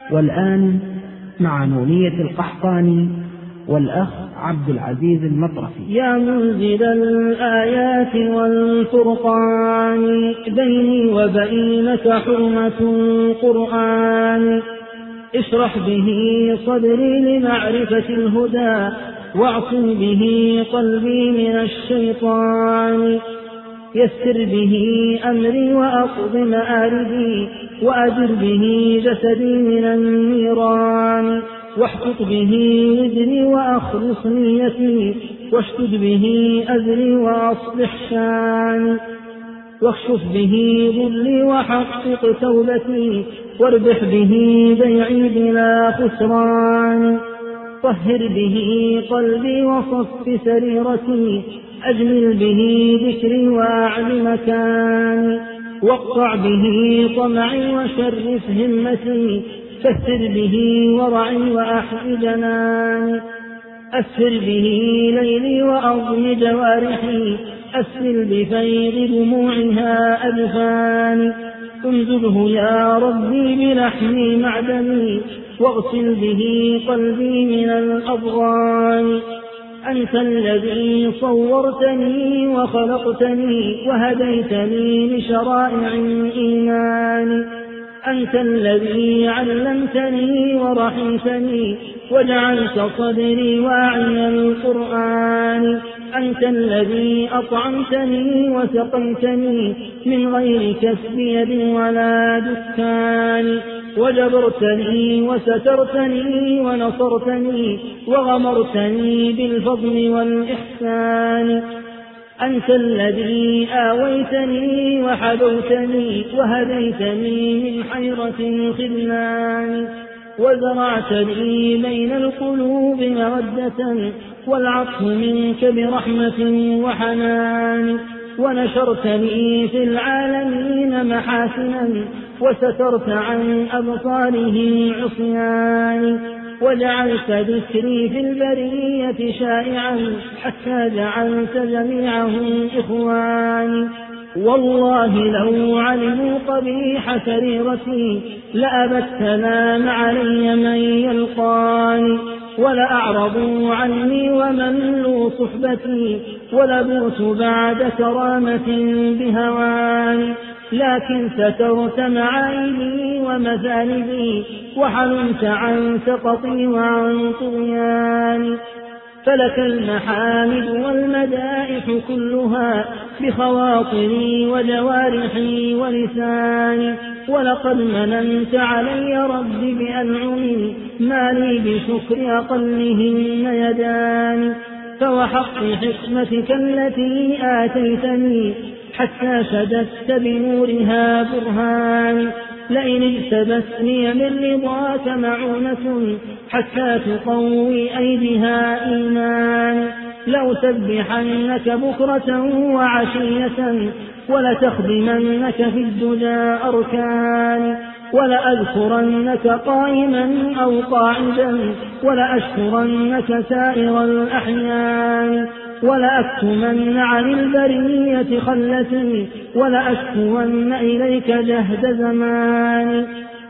والآن مع نونية القحطاني والأخ عبد العزيز المطرفي. يا منزل الآيات والفرقان بيني وبينك حرمة القرآن، اشرح به صدري لمعرفة الهدى، واعصم به قلبي من الشيطان، يسر به أمري وأقض مآربي، وأجر به جسدي من النيران، واحقق به وزري وأخلص نيتي، واشتد به أزري وأصلح شاني، واكشف به ذلي وحقق توبتي، واربح به بيعي بلا خسران، طهر به قلبي وصف سريرتي، أجمل به ذكري وأعل مكاني، واقطع به طمعي وشرف همتي، كثر به ورعي وأحل جناني، أسر به ليلي وأضم جوارحي، أسل بفيض دموعها أجفاني، انزله يا ربي بلحمي معدني، واغسل به قلبي من الأضغان. أنت الذي صورتني وخلقتني وهديتني لشرائع الإيمان، أنت الذي علمتني ورحمتني وجعلت صدري واعي القرآن، أنت الذي أطعمتني وسقيتني من غير كسب يد ولا دكان، وجبرتني وسترتني ونصرتني وغمرتني بالفضل والإحسان، أنت الذي آويتني وحبوتني وهديتني من حيرة الخذلان، وزرعت لي بين القلوب مودة والعطف منك برحمة وحنان، ونشرت لي في العالمين محاسنا وسترت عن أبصارهم عصيان، وجعلت ذكري في البرية شائعا حتى جعلت جميعهم إخواني، والله لو علموا قبيح سريرتي لأبى السلام علي من يلقاني، ولأعرضوا عني وملوا صحبتي ولبوت بعد كرامة بهواني، لكن سترت معايبي ومثالبي وحلمت عن سقطي وعن طغياني، فلك المحامد والمدائح كلها بخواطري وجوارحي ولساني، ولقد مننت علي ربي بأنعم ما لي بشكر أقلهن يداني، فوحق حكمتك التي آتيتني حتى شددت بنورها برهاني، لئن اجتبتني من رضاك معونة حتى تقوي أيديها إيماني، لأسبحنك بكرة وعشية ولتخدمنك في الدجى أركاني، ولأذكرنك قائما أو قاعدا ولأشكرنك سائر الأحيان، ولأكتمن عن البرية خلتي ولأشكون إليك جهد زماني،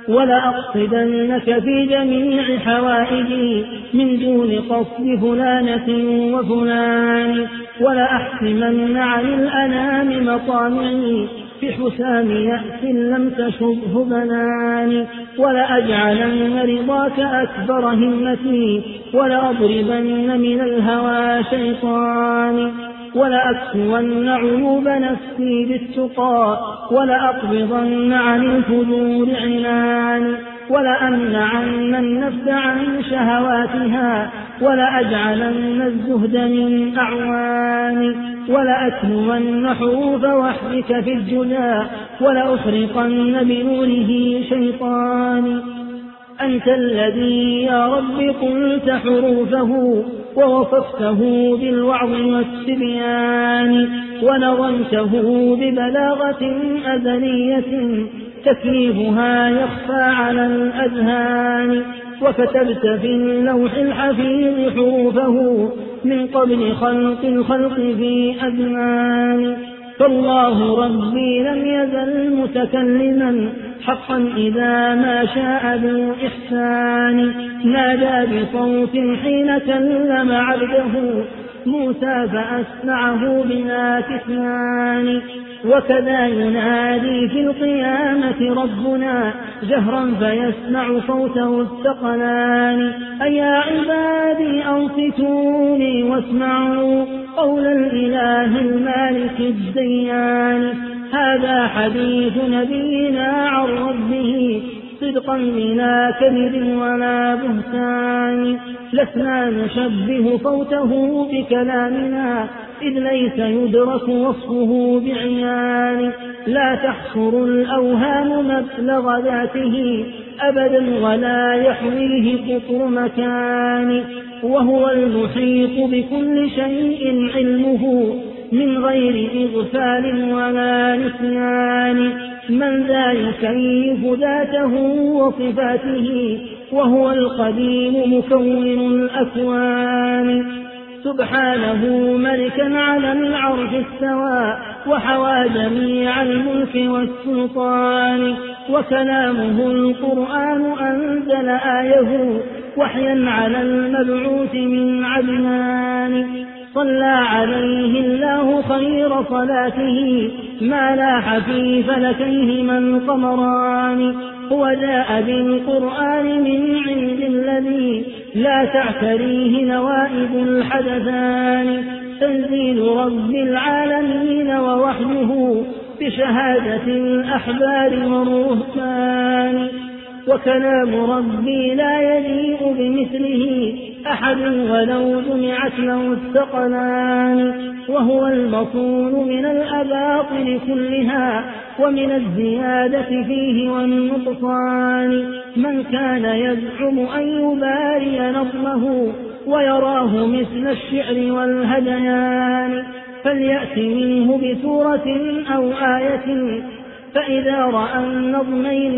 ولأقصدنك في جميع حوائجي من دون قصد فلانة وفلان، ولأحسمن عن الأنام مطامعي في حسام يأس لم تشبه بناني، ولأجعلن رضاك أكبر همتي ولأضربن من الهوى شيطاني، ولأكسون عيوب نفسي بالتقى ولأقبضن عن الفجور عناني، ولأمنعن النفس عن شهواتها ولأجعلن الزهد من أعواني، ولأتلون حروف وحدك في الجلا ولأخرقن بنوره شيطاني، أنت الذي يا رب قلت حروفه ووصفته بالوعظ والتبيان، ونظمته ببلاغة أزلية تكليفها يخفى على الأذهان، وكتبت في اللوح الحفيظ حروفه من قبل خلق الخلق في أزمان، فالله ربي لم يزل متكلما حقا إذا ما شاء بالإحسان. نادى بصوت حين كلم عبده موسى فأسمعه بلا كتمان. وكذا ينادي في القيامة ربنا جهرا فيسمع صوته الثقلان. أيا عبادي أنصتوني واسمعوا قول الإله المالك الديان. هذا حديث نبينا عن ربه صدقا بلا كذب ولا بهتان. لسنا نشبه صوته بكلامنا إذ ليس يدرك وصفه بعيان. لا تحصر الأوهام مبلغ ذاته أبدا ولا يحويه قطر مكان. وهو المحيط بكل شيء علمه من غير إغفال ولا نسيان. من ذا يكيف ذاته وصفاته وهو القديم مكون الأكوان. سبحانه ملكا على العرش استوى وحوى جميع الملك والسلطان. وكلامه القرآن أنزل آيه وحيا على المبعوث من عدنان. صلى عليه الله خير صلاته ما لاح في فلكيهما القمران. هو جاء بالقرآن من عند الذي لا تعتريه نوائب الحدثان. تنزيل رب العالمين ووحيه بشهادة الأحبار والرهبان. وكلام ربي لا يجيء بمثله أحد ولو جمعت له الثقلان. وهو المصون من الأباطل كلها ومن الزيادة فيه والنقصان. من كان يزعم أن يباري نظمه ويراه مثل الشعر والهذيان فليأت منه بسورة أو آية فإذا رأى النظمين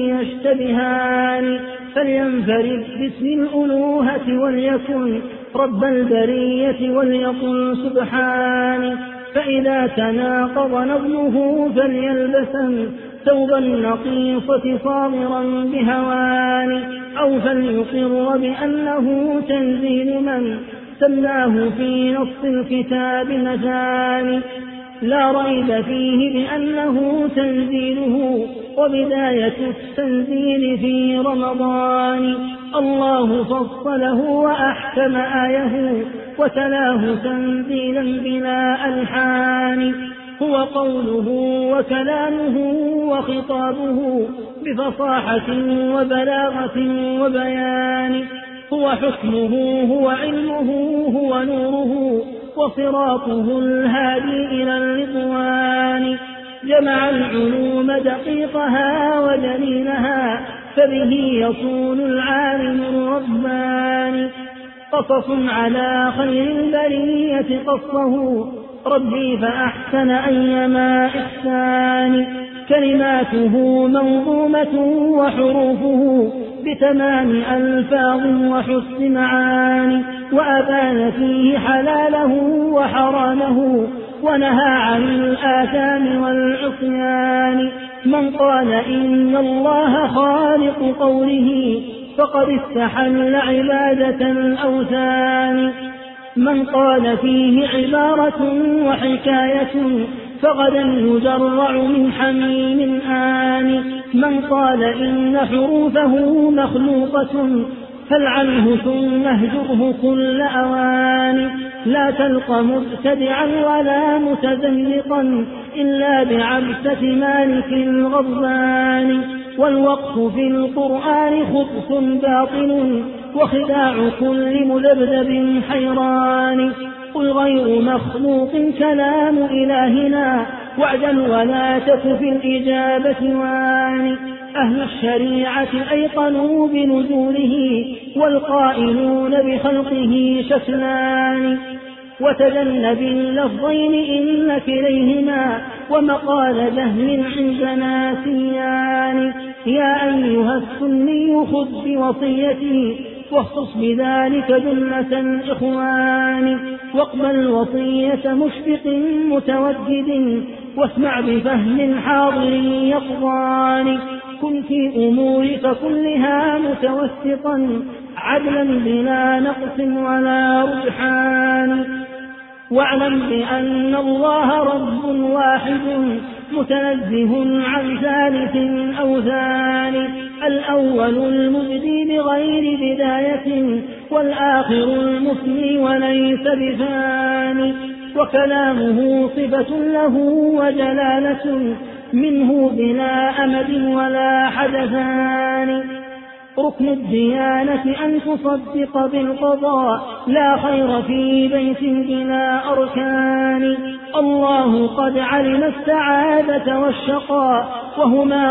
يشتبهان فلينفرد باسم الألوهة وليكن رب البرية وليقل سبحان. فإذا تناقض نظمه فليلبسن ثوب النقيصة صامرا بهوان أو فليقر بأنه تنزيل من سماه في نص الكتاب مجان. لا ريب فيه بأنه تنزيله وبداية التنزيل في رمضان. الله فصله وأحكم آيه وتلاه تنزيلا بلا ألحان. هو قوله وكلامه وخطابه بفصاحة وبلاغة وبيان. هو حكمه هو علمه هو نوره وصراطه الهادي إلى الرضوان. جمع العلوم دقيقها ودليلها فبه يصون العالم الرباني. قصص على خير البرية قصه ربي فأحسن أيما إحسان. كلماته منظومة وحروفه بتمام ألفاظ وحسن معاني وأبان فيه حلاله وحرامه ونهى عن الآثام والعصيان. من قال إن الله خالق قوله فقد استحل عبادة الأوثان. من قال فيه عبارة وحكاية فغدا يجرع من حميم آن. من قال إن حروفه مخلوقة فالعنه ثم اهجره كل أوان. لا تلقى مبتدعا ولا متزندقا إلا بعبسة مالك الغضبان. والوقف في القرآن خبث باطل وخداع كل مذبذب حيران. قل غير مخلوق كلام إلهنا وعدا ولا تك في الإجابة وان. أهل الشريعة أيقنوا بنزوله والقائلون بخلقه شكلان. وتجنب اللفظين إن كليهما ومقال جهل عندنا سيان. يا أيها السني خذ بوصيتي واخصص بذلك جملة الإخوان. واقبل وصية مشفق متودد واسمع بفهم حاضر يقظان. كن في أمورك كلها متوسطا عدلا بلا نقص ولا رجحان. واعلم بأن الله رب واحد متنزه عن ثالث أو ثاني، الأول المبدي بغير بداية والآخر المفني وليس بثاني. وكلامه صفة له وجلالة منه بلا أمد ولا حدثان. ركن الديانة أن تصدق بالقضاء، لا خير في بيت بلا أركان. الله قد علم السعادة والشقاء وهما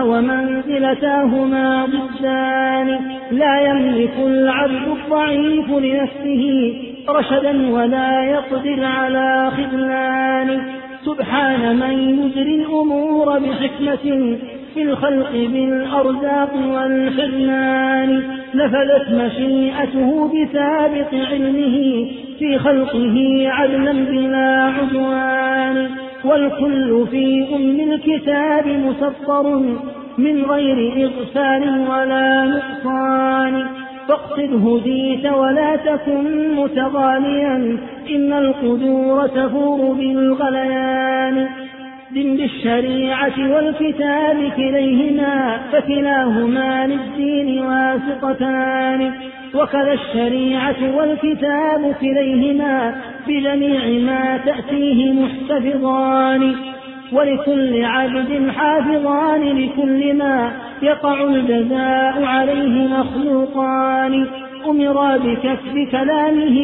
ومنزلتاهما ضدان. لا يملك العبد الضعيف لنفسه رشدا ولا يقدر على خذلان. سبحان من يجري الأمور بحكمة في الخلق بالأرزاق والحرمان. نفذت مشيئته بسابق علمه في خلقه عدلا بلا عدوان. والكل في الكتاب مسطر من غير إغفال ولا نقصان. فاقصد هديت ولا تكن متغاليا إن القدور تفور بالغليان. دن بالشريعة والكتاب كليهما فكلاهما للدين واثقتان. وكذا الشريعة والكتاب كليهما بجميع ما تأتيه محتفظان. ولكل عبد حافظان لكل ما يقع الجزاء عليه مخلوقان. أمرا بكسب كلامه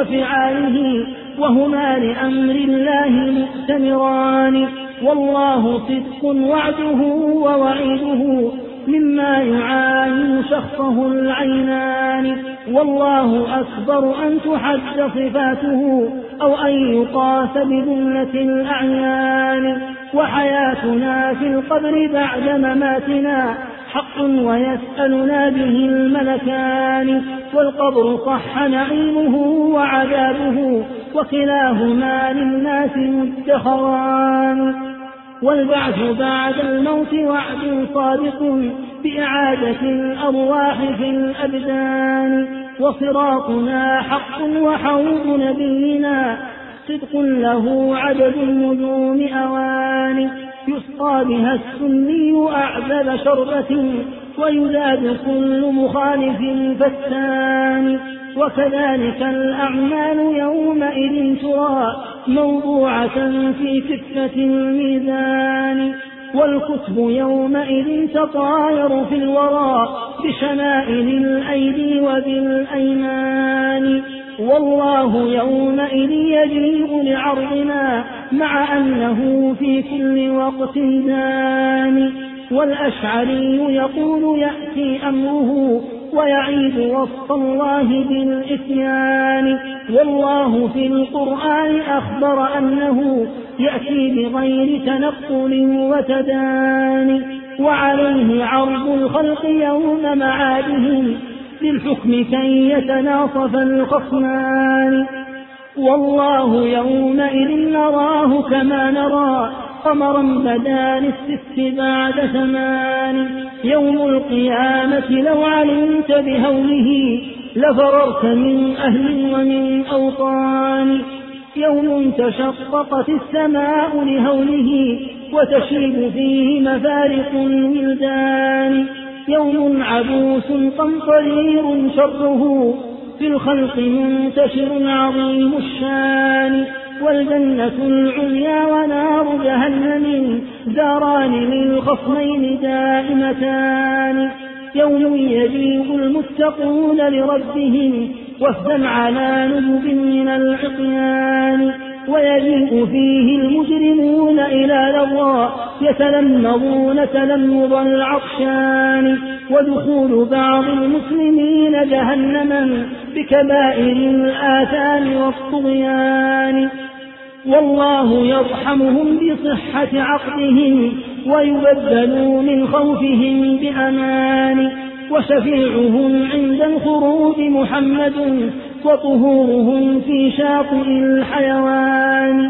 وفعاله وهما لأمر الله مؤتمران. والله صدق وعده ووعيده مما يعاين شخصه العينان. والله أكبر أن تحد صفاته أو أن يقاس بجملة الأعيان. وحياتنا في القبر بعد مماتنا حق ويسألنا به الملكان. والقبر صح نعيمه وعذابه وكلاهما للناس مدخران. والبعث بعد الموت وعد صادق بإعادة الأرواح في الأبدان. وصراطنا حق وحوض نبينا صدق له عدد النجوم أوان. يسقى بها السني أعذب شربة ويزاد كل مخالف فتان. وكذلك الأعمال يومئذ ترى موضوعة في كفة الميزان. والكتب يومئذ تطاير في الورى بشمائل الأيدي وبالأيمان. والله يومئذ يجيء لعرضنا مع أنه في كل وقت دان. والأشعري يقول يأتي أمره ويعيد وصف الله بالإتيان. والله في القرآن أخبر أنه يأتي بغير تنقل وتدان. وعليه عرض الخلق يوم معادهم للحكم كي يتناصف الخصمان. والله يومئذ نراه كما نرى قمرا بدا للست بعد ثمان. يوم القيامة لو علمت بهوله لفررت من أهل ومن أوطان. يوم تشققت السماء لهوله وتشيب فيه مفارق الولدان. يوم عبوس قمطرير شره في الخلق منتشر عظيم الشان. والجنة العليا ونار جهنم داران للخصمين دائمتان. يوم يجيء المتقون لربهم وفدا على نجب من العصيان. ويجيء فيه المجرمون إلى لظى يتلمظون تلمظ العطشان. ودخول بعض المسلمين جهنما بكبائر الآثام والطغيان. والله يرحمهم بصحة عقدهم ويبدلوا من خوفهم بأمان. وشفيعهم عند الخروج محمد وطهورهم في شاطئ الحيوان.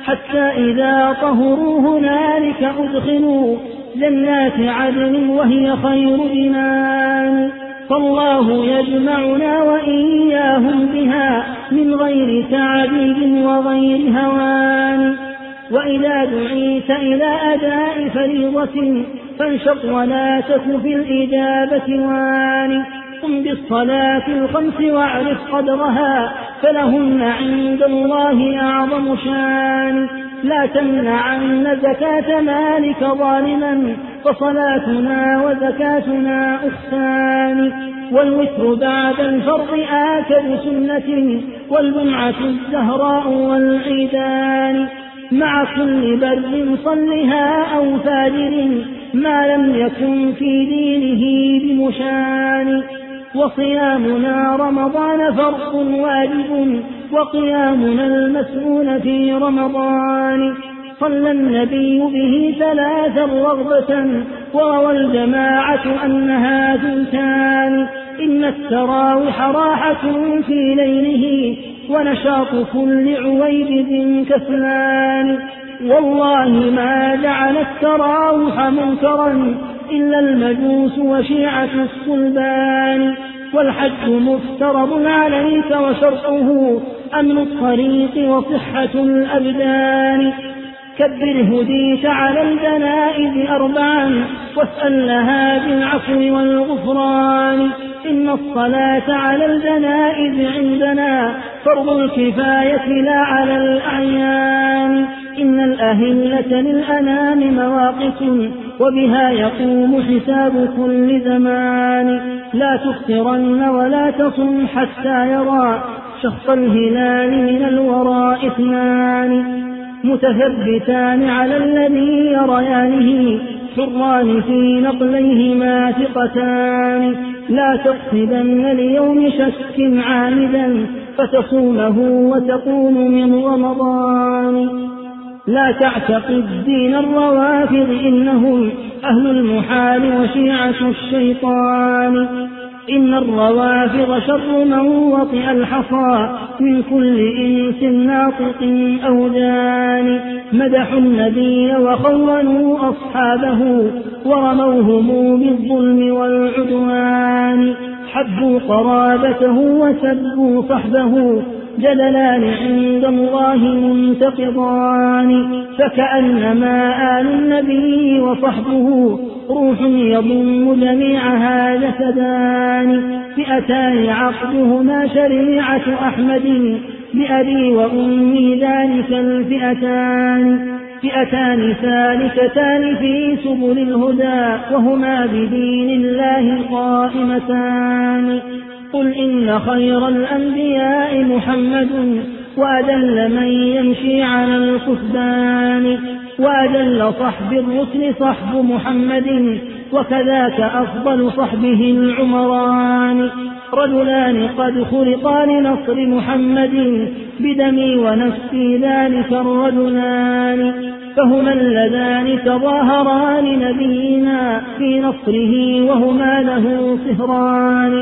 حتى إذا طهروا هنالك أدخلوا جنات عدن وهي خير جنان. فالله يجمعنا وإياهم بها من غير تعذيب وغير هوان. وإذا دعيت إلى أداء فريضة فانشط ولا تك في الإجابة وان. قم بالصلاة الخمس واعرف قدرها فلهن عند الله أعظم شان. لا تمنعن زكاة مالك ظالما فصلاتنا وزكاتنا أختان. والوتر بعد الفرض آكد سنة والجمعة الزهراء والعيدان. مع كل بر صلها أو فاجر ما لم يكن في دينه بمشان. وصيامنا رمضان فرض واجب وقيامنا المسؤول في رمضان. صلى النبي به 3 رغبة وروى الجماعة أنها ثلثان. إن التراوح راحة في ليله ونشاط كل عويبد كسلان. والله ما جعل التراوح منكرا إلا المجوس وشيعة الصلبان. والحج مفترض عليك وشرطه أمن الطريق وصحة الأبدان. كبر هديت على الجنائز 4 واسأل لها بالعفو والغفران. إن الصلاة على الجنائز عندنا فرض الكفاية لا على الأعيان. إن الأهلة للأنام مواقف وبها يقوم حساب كل زمان. لا تفطرن ولا تصم حتى يرى شخص الهلال من الوراء 2 متثبتان على الذي يريانه حران في نقليهما ثقتان. لا تقصدن ليوم شك عامدا فتصومه وتقوم من رمضان. لا تعتقد دين الروافض إنهم أهل المحال وشيعة الشيطان. إن الروافض شر من وطئ الحصى من كل إنس ناطق أو جان. مدحوا النبي وخونوا أصحابه ورموهم بالظلم والعدوان. حبوا قرابته وسبوا صحبه جدلان عند الله منتقضان. فكأنما آل النبي وصحبه روح يضم جميعها جسدان. 2 عقدهما شريعة أحمد بأبي وأمي ذلك 2 فئتان ثالثتان في سبل الهدى وهما بدين الله قائمتان. قل إن خير الأنبياء محمد وأدل من يمشي على الكثبان. وأدل صحب الرسل صحب محمد وكذاك أفضل صحبه العمران. رجلان قد خلقا لنصر محمد بدمي ونفسي ذلك الرجلان. فهما اللذان تظاهرا لنبينا في نصره وهما له صهران.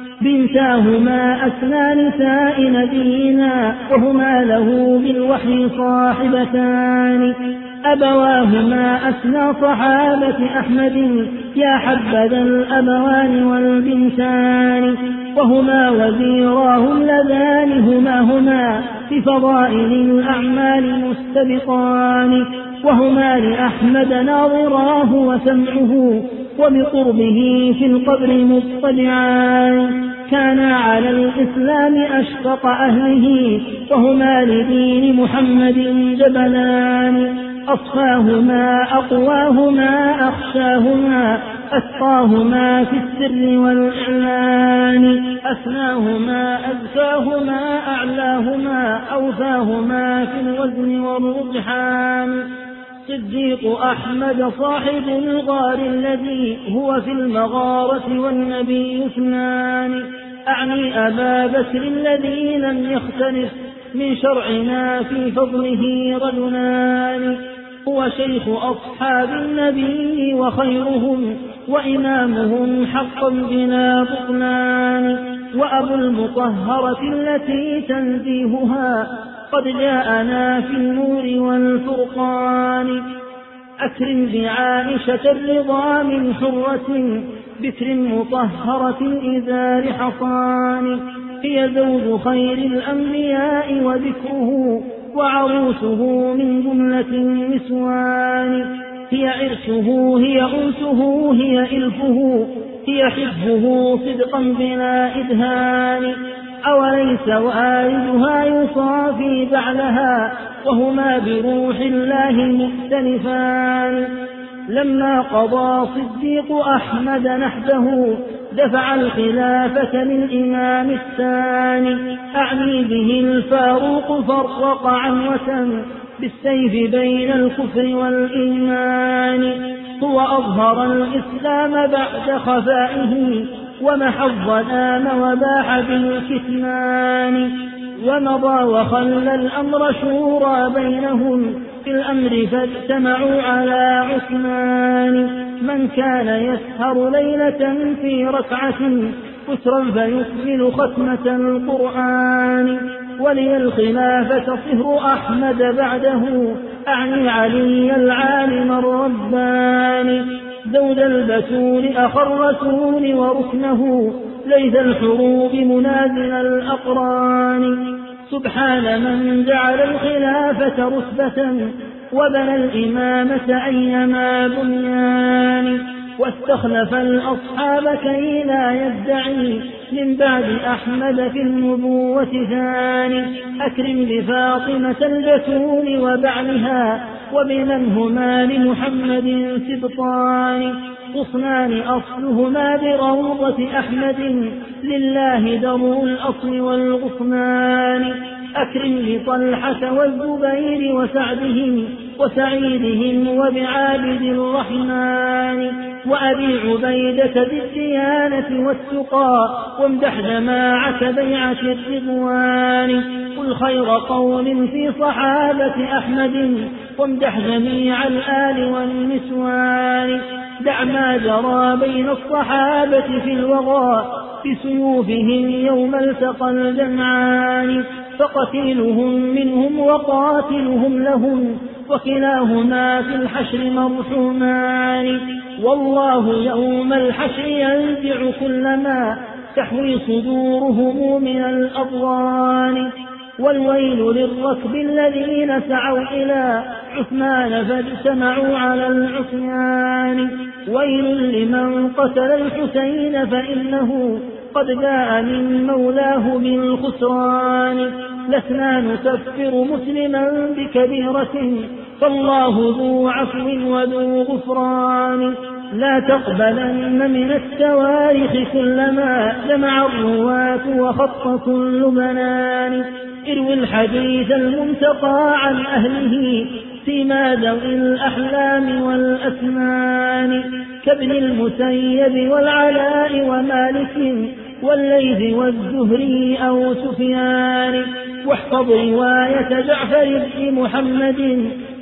بنتاهما أسنى نساء نبينا وهما له بالوحي صاحبتان. أبواهما أسنى صحابة أحمد يا حبذا الأبوان والبنتان. وهما وزيراه اللذان هما بفضائل الأعمال مستبقان. وهما لأحمد ناظراه وسمعه وبقربه في القبر مضطجعان. كانا على الإسلام أشفق أهله وهما لدين محمد جبلان. أصفاهما أقواهما أخشاهما أتقاهما في السر والإعلان. أثناهما أذكاهما أعلاهما أوفاهما في الوزن والرجحان. صديق أحمد صاحب الغار الذي هو في المغارة والنبي 2. أعني أبا بكر الذي لم يختلف من شرعنا في فضله رجلان. هو شيخ أصحاب النبي وخيرهم وإمامهم حقا بلا بطلان. وأبو المطهرة التي تنزيهها قد جاءنا في النور والفرقان. أكرم بعائشة الرضا من حرة بكر مطهرة الإزار حصان. هي زوج خير الأنبياء وذكره وعروسه من جملة النسوان. هي عرسه هي أنسه هي إلفه هي حبه صدقا بلا إدهان. أوليس والدها يصافي بعلها وهما بروح الله مختلفان. لما قضى صديق أحمد نحبه دفع الخلافة للإمام الثاني. أعني به الفاروق فرق عنوة بالسيف بين الكفر والإيمان. هو أظهر الإسلام بعد خفائه ومحى الظلام وباح بالكتمان. ومضى وخلى الأمر شورى بينهم في الأمر فاجتمعوا على عثمان. من كان يسهر ليلة في ركعة أسرا فيكمل ختمة القرآن. ولي الخلافة صهر أحمد بعده أعني علي العالم الرباني. زوج البتول أخا الرسول وركنه ليث الحروب منازل الأقران. سبحان من جعل الخلافة رتبة وبنى الإمامة أيما بنيان. واستخلف الأصحاب كي لا يدعي من بعد أحمد في النبوة ثاني. أكرم بفاطمة البتول وبعلها وبمن هما لمحمد سبطان. غصنان أصلهما بروضة أحمد لله درء الأصل والغصنان. أكرم بطلحة والزبير وسعدهم وسعيدهم وبعابد الرحمن. وأبي عبيدة بالديانة والتقى وامدح جماعة بيعة الرضوان. قل خير قول في صحابة أحمد وامدح جميع الآل والنسوان. دع ما جرى بين الصحابة في الوغى بسيوفهم يوم التقى الجمعان. فقتيلهم منهم وقاتلهم لهم وكلاهما في الحشر مرحومان. والله يوم الحشر ينزع كل ما تحوي صدورهم من الأضغان. والويل للركب الذين سعوا إلى عثمان فاجتمعوا على العصيان. ويل لمن قتل الحسين فإنه قد جاء من مولاه بالخسران. لسنا نكفر مسلما بكبيرة فالله ذو عفو وذو غفران. لا تقبلن من التواريخ كلما جمع الرواة وخط كل بنان. اروي الحديث المنتقى عن أهله فيما ذوي الأحلام والأسنان. كابن المسيب والعلاء ومالك والليث والزهري أو سفيان. واحفظ رواية جعفر بن محمد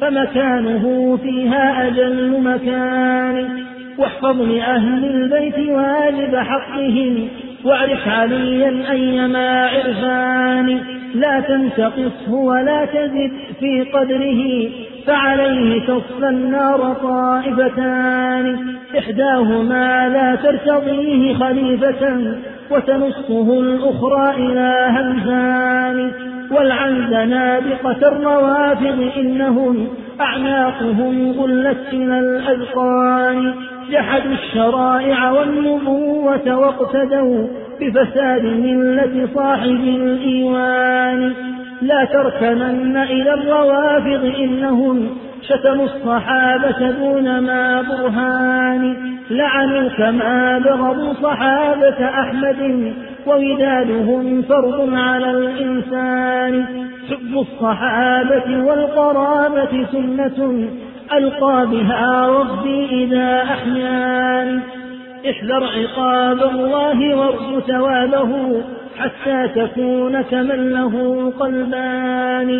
فمكانه فيها أجل مكان. واحفظ لأهل البيت واجب حقهم واعرف عليا أيما عرفان. لا تنتقصه ولا تزد في قدره فعليه تصلى النار طائفتان. إحداهما لا ترتضيه خليفة وتنصه الأخرى إلى همزان. والعن زنادقة الروافض إنهم أعناقهم غلت إلى الأذقان. جحدوا الشرائع والنبوة واقتدوا بفساد ملة صاحب الإيوان. لا تركنن إلى الروافض إنهم شتموا الصحابة دون ما برهان. لعنوا كما بغضوا صحابة أحمد وودادهم فرض على الإنسان. حب الصحابة والقرابة سنة ألقى بها ربي إذا أحيان. احذر عقاب الله وارجو ثوابه حتى تكون كمن له قلبان.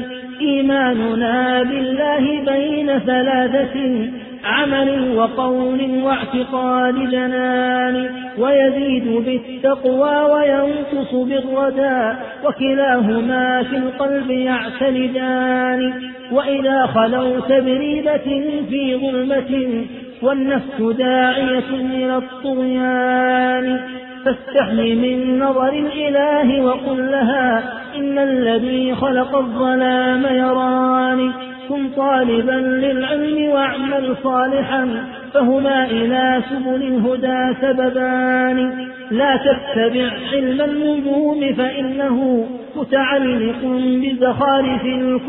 إيماننا بالله بين ثلاثة عمل وقول واعتقاد جنان. ويزيد بالتقوى وينقص ينقص بالردى وكلاهما في القلب يعتمدان. وإذا خلوت بريبة في ظلمة والنفس داعية إلى الطغيان فاستحي من نظر الإله وقل لها إن الذي خلق الظلام يراني. كن طالبا للعلم واعمل صالحا فهما إلى سبل الهدى سببان. لا تتبع علم النجوم فإنه متعلق بزخارف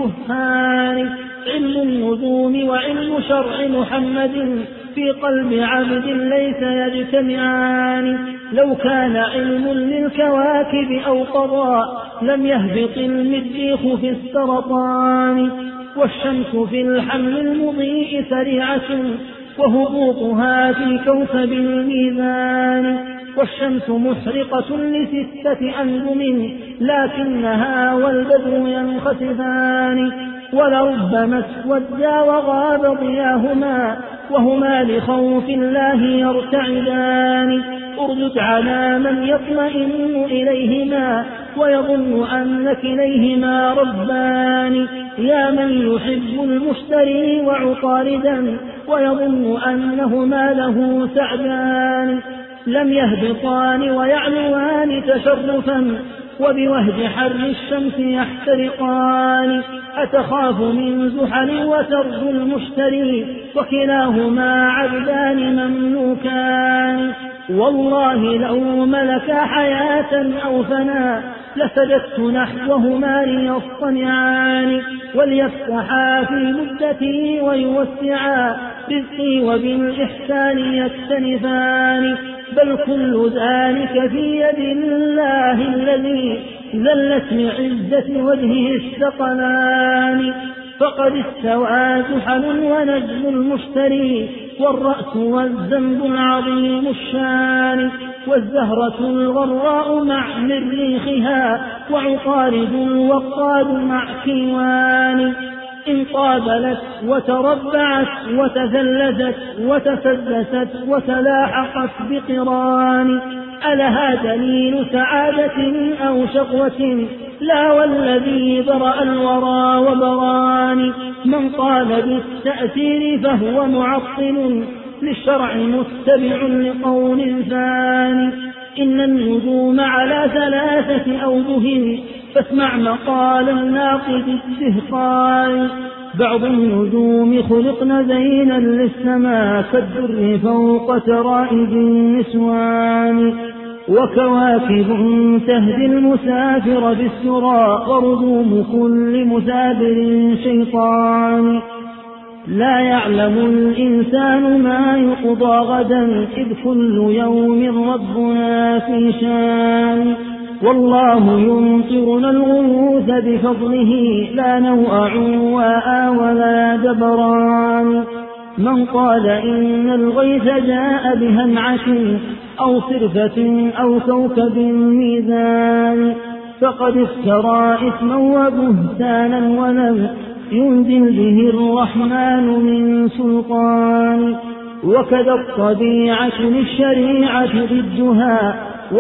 الكهان. علم النجوم وعلم شرع محمد في قلب عبد ليس يجتمعان. لو كان علم للكواكب أو قضاء لم يهبط المريخ في السرطان. والشمس في الحمل المضيء سريعة وهبوطها في كوكب الميزان. والشمس محرقة ل6 أنجم لكنها والبدر ينخسفان. ولربما اسودا وغاب ضياهما وهما لخوف الله يرتعدان. اردد على من يطمئن إليهما ويظن أن كليهما ربان. يا من يحب المشتري وعطاردا ويظن أنهما له سعدان. لم يهبطان ويعلوان تشرفا وبوهج حر الشمس يحترقان. أتخاف من زحل وترجو المشتري وكلاهما عبدان مملوكان. والله لو ملكا حياة أو فنا لسجدت نحوهما ليصطنعان. وليفتحا في مدتي ويوسعا رزقي وبالإحسان يكتنفان. بل كل ذلك في يد الله الذي ذلت بعزة وجهه الثقلان. فقد استوى زحل ونجم المشتري والرأس والذنب العظيم الشان. والزهرة الغراء مع مريخها وعطارد الوقاد مع كيوان. إن قابلت وتربعت وتثلثت وتسدست وتلاحقت بقران. ألها دليل سعادة أو شقوة؟ لا والذي برأ الورى وبران. من قال بالتأثير فهو معطل للشرع متبع لقول ثاني. إن النجوم على 3 أوجه فاسمع مقال الناقد الدهقان. بعض النجوم خلقن زينا للسماء كالدر فوق ترائب النسوان. وكواكب تهدي المسافر بالسرى ورجوم كل مسافر شيطان. لا يعلم الإنسان ما يقضى غدا إذ كل يوم ربنا في شان. والله يمطرنا الغيوث بفضله لا نوء عواء ولا دبران. من قال إن الغيث جاء بهمعة أو صرفة أو كوكب ميزان فقد افترى إثما وبهتانا ولم ينزل به الرحمن من سلطان. وكذا الطبيعة للشريعة ضدها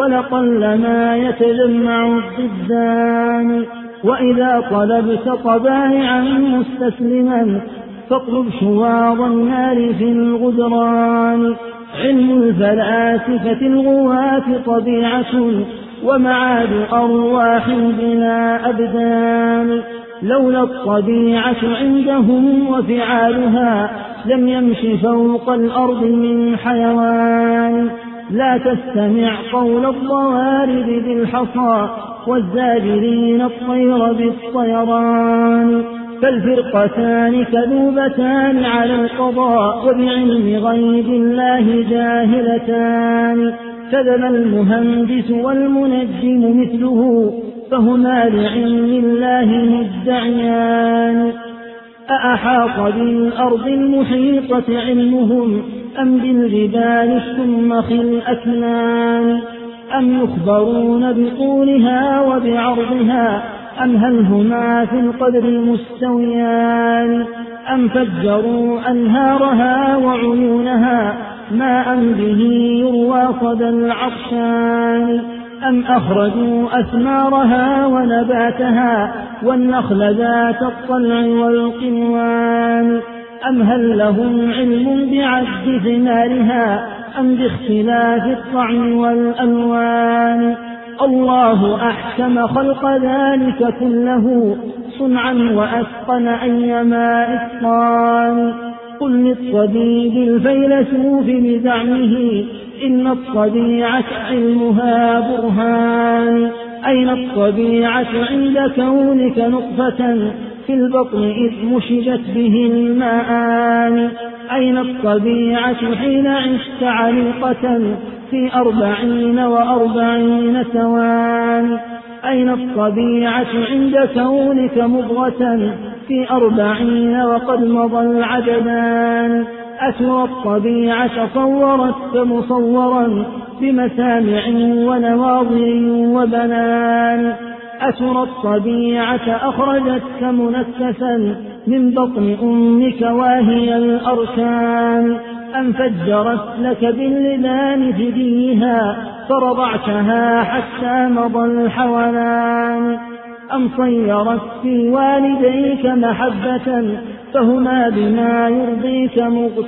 ولقلما يتجمع الضدان. وإذا طلبت طبائعا مستسلما فاطلب شواظ النار في الغدران. علم الفلاسفة الغواة طبيعة ومعاد أرواح بلا أبدان. لولا الطبيعة عندهم وفعالها لم يمش فوق الأرض من حيوان. لا تستمع قول الضوارب بالحصى والزاجرين الطير بالطيران. فالفرقتان كذوبتان على القضاء وبعلم غيب الله جاهلتان. كذب المهندس والمنجم مثله فهما لعلم الله مدعيان. أأحاط بالأرض المحيطة علمهم أم بالجبال الشمخ الأكنان. أم يخبرون بطولها وبعرضها أم هل هما في القدر مستويان. أم فجروا أنهارها وعيونها ماء به يروى صدى العطشان. أم أخرجوا أثمارها ونباتها والنخل ذات الطلع والقنوان أم هل لهم علم بعد ثمارها أم باختلاف الطعم والألوان الله أحكم خلق ذلك كله صنعا وأتقن أيما إتقان قل للطبيب الفيلسوف بزعمه إن الطبيعة علمها برهان أين الطبيعة عند كونك نطفة في البطن إذ مشجت به الماءان أين الطبيعة حين عشت علقة في 40 ثوان أين الطبيعة عند كونك مضغة في 40 وقد مضى العددان أترى الطبيعة صورت مصورا بمسامع ونواظر وبنان أترى الطبيعة أخرجتك منكسا من بطن أمك واهي الأركان أم فجرت لك باللبان ثديها فرضعتها حتى مضى الحولان أم صيرت في والديك محبة فهما بما يرضيك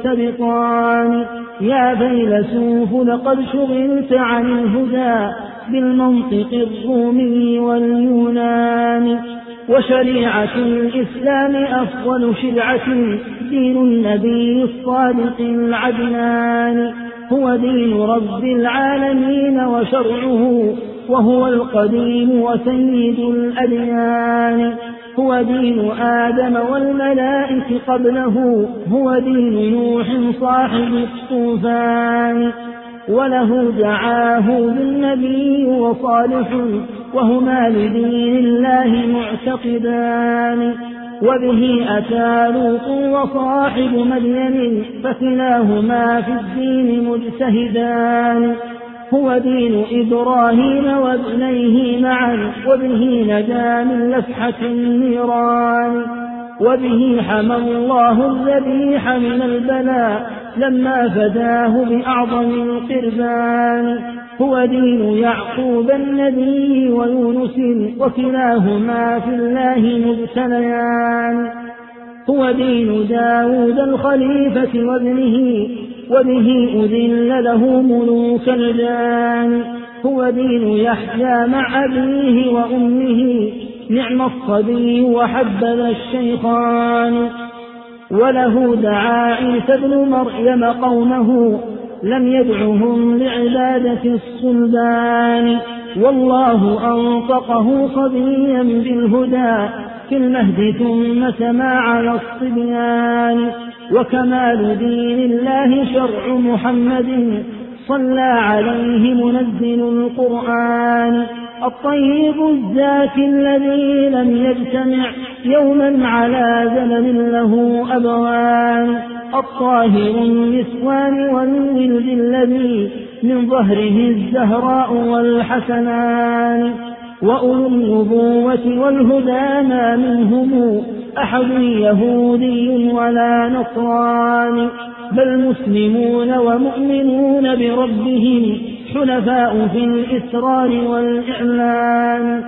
مغتبطان يا فيلسوف لقد شغلت عن الهدى بالمنطق الرومي واليوناني وشريعة الإسلام أفضل شرعة دين النبي الصادق العدنان هو دين رب العالمين وشرعه وهو القديم وسيد الأديان هو دين آدم والملائكة قبله هو دين نوح صاحب الطوفان وله دعاه بالنبي وصالح وهما لدين الله معتقدان وبه أتى لوط وصاحب مدين فكلاهما في الدين مجتهدان هو دين إبراهيم وابنيه معا وبه نجا من لفحة النيران وبه حمى الله الذبيح من البلاء لما فداه بأعظم القربان هو دين يعقوب النبي ويونس وكلاهما في الله مبتليان هو دين داود الخليفة وابنه وبه أذل له ملوك الجان هو دين يحيى مع أبيه وأمه نعم الصبي وحبذا الشيخان وله دعا عيسى ابن مريم قومه لم يدعهم لعبادة الصلبان والله أنطقه صبيا بالهدى في المهد ثم سما على الصبيان وكمال دين الله شرع محمد صلى عليه منزل القرآن الطيب الزاكي الذي لم يجتمع يوما على زمن له أبوان الطاهر النسوان والولد الذي من ظهره الزهراء والحسنان وأولو النبوة والهدى ما منهم أحد يهودي ولا نصراني بل مسلمون ومؤمنون بربهم حنفاء في الإسرار والإعلان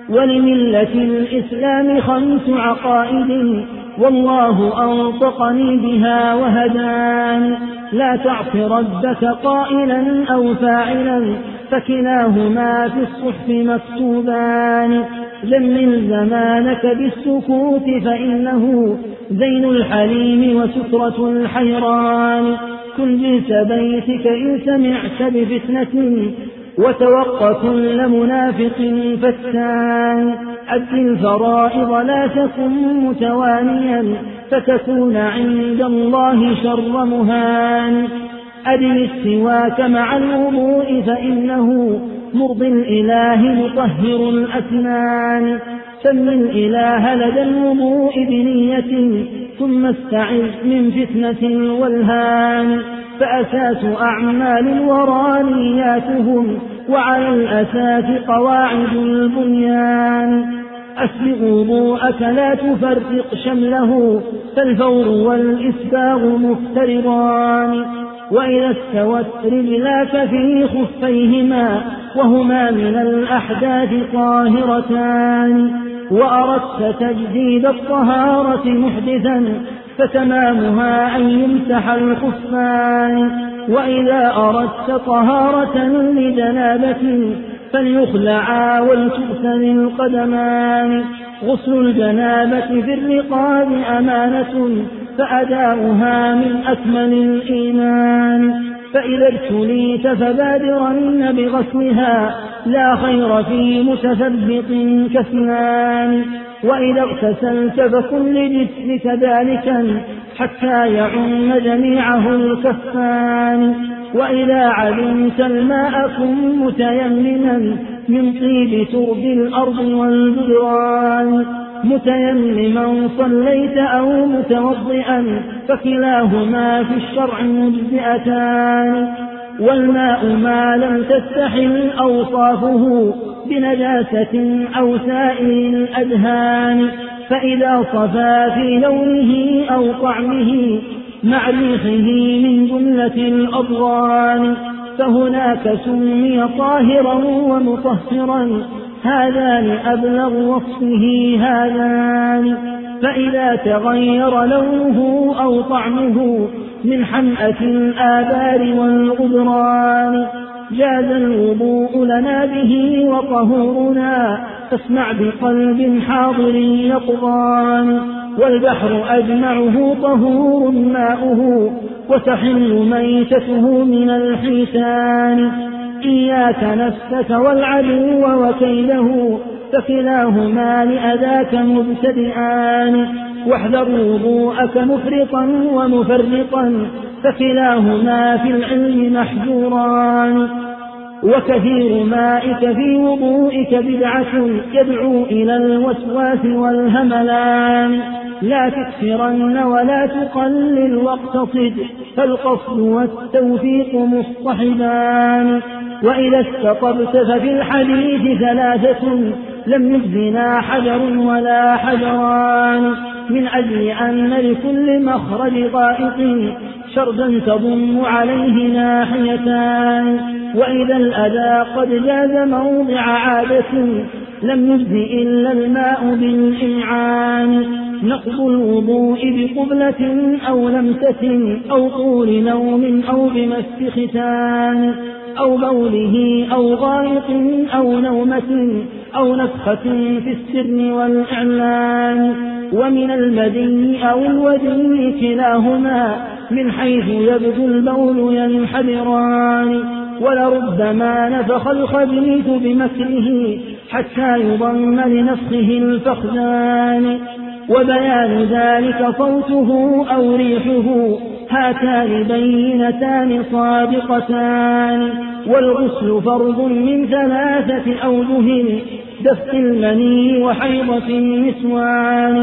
ولملة الإسلام 5 عقائد والله أنطقني بها وهدان لا تعص ربك قائلا أو فاعلا فكلاهما في الصحف مكتوبان زمن زمانك بالسكوت فإنه زين الحليم وسترة الحيران كن جنس بيتك إن سمعت بفتنة وتوق كل منافق فتان أد الفرائض لا تكن متوانيا فتكون عند الله شر مهان أدم السواك مع الوضوء فإنه مرضي الإله مطهر الأسنان سم الإله لدى الوضوء بنية ثم استعذ من فتنة والهان فأساس أعمال الورى نياتهم وعلى الأساس قواعد البنيان أسبغ وضوءك لا تفرق شمله فالفور والإسباغ مفترضان وإذا استوت رجلاك في خفيهما وهما من الأحداث طاهرتان وأردت تجديد الطهارة محدثا فتمامها أن يمسح الخفان. وإذا أردت طهارة لجنابة فليخلعا ولتغسل القدمان. غسل الجنابة في الرقاب أمانة فأداؤها من أكمل الإيمان. فإذا ابتليت فبادرن بغسلها لا خير في متثبط كاثنان. وإذا اغتسلت فكن لجسمك ذلكا حتى يعم جميعه الكفان. وإذا علمت الماء كن متيمما من طيب ترب الأرض والجدران. متيمما صليت أو متوضئا فكلاهما في الشرع مجزئتان. والماء ما لم تستحل أوصافه بنجاسة أو سائل الأدهان فإذا صفى في لونه أو طعمه مع ريحه من جملة الأضران فهناك سمي طاهرا ومطهرا هذان أبلغ وصفه هذان. فإذا تغير لونه أو طعمه من حمأة الآبار والغدران جاز الوضوء لنا به وطهورنا فاسمع بقلب حاضر يقظان. والبحر أجمعه طهور ماؤه وتحل ميتته من الحيتان. إياك نفسك والعدو وكيده فكلاهما لأذاك مبتدئان. واحذر وضوءك مفرطا ومفرطا فكلاهما في العلم محجوران. وكثير مائك في وضوئك بدعة يدعو إلى الوسواس والهملان. لا تكثرن ولا تقلل واقتصد فالقصد والتوفيق مصطحبان. وإذا استطبت ففي الحديث ثلاثة لم يجزنا حجر ولا حجران من أجل أن لكل مخرج غائط شردا تضم عليه ناحيتان. وإذا الأذى قد جاز موضع عادة لم يجزئ إلا الماء بالإمعان. نقض الوضوء بقبلة أو لمسة أو طول نوم أو بمس ختان أو بوله أو غائط أو نومة أو نفخة في السر والإعلان. ومن المدي أو الودي كلاهما من حيث يبدو البول ينحدران. ولربما نفخ الخبيث بمكره حتى يضم لنفخه الفخذان. وبيان ذلك صوته أو ريحه هاتان بينتان صادقتان. والغسل فرض من ثلاثة أوجه دفء المني وحيضة النسوان.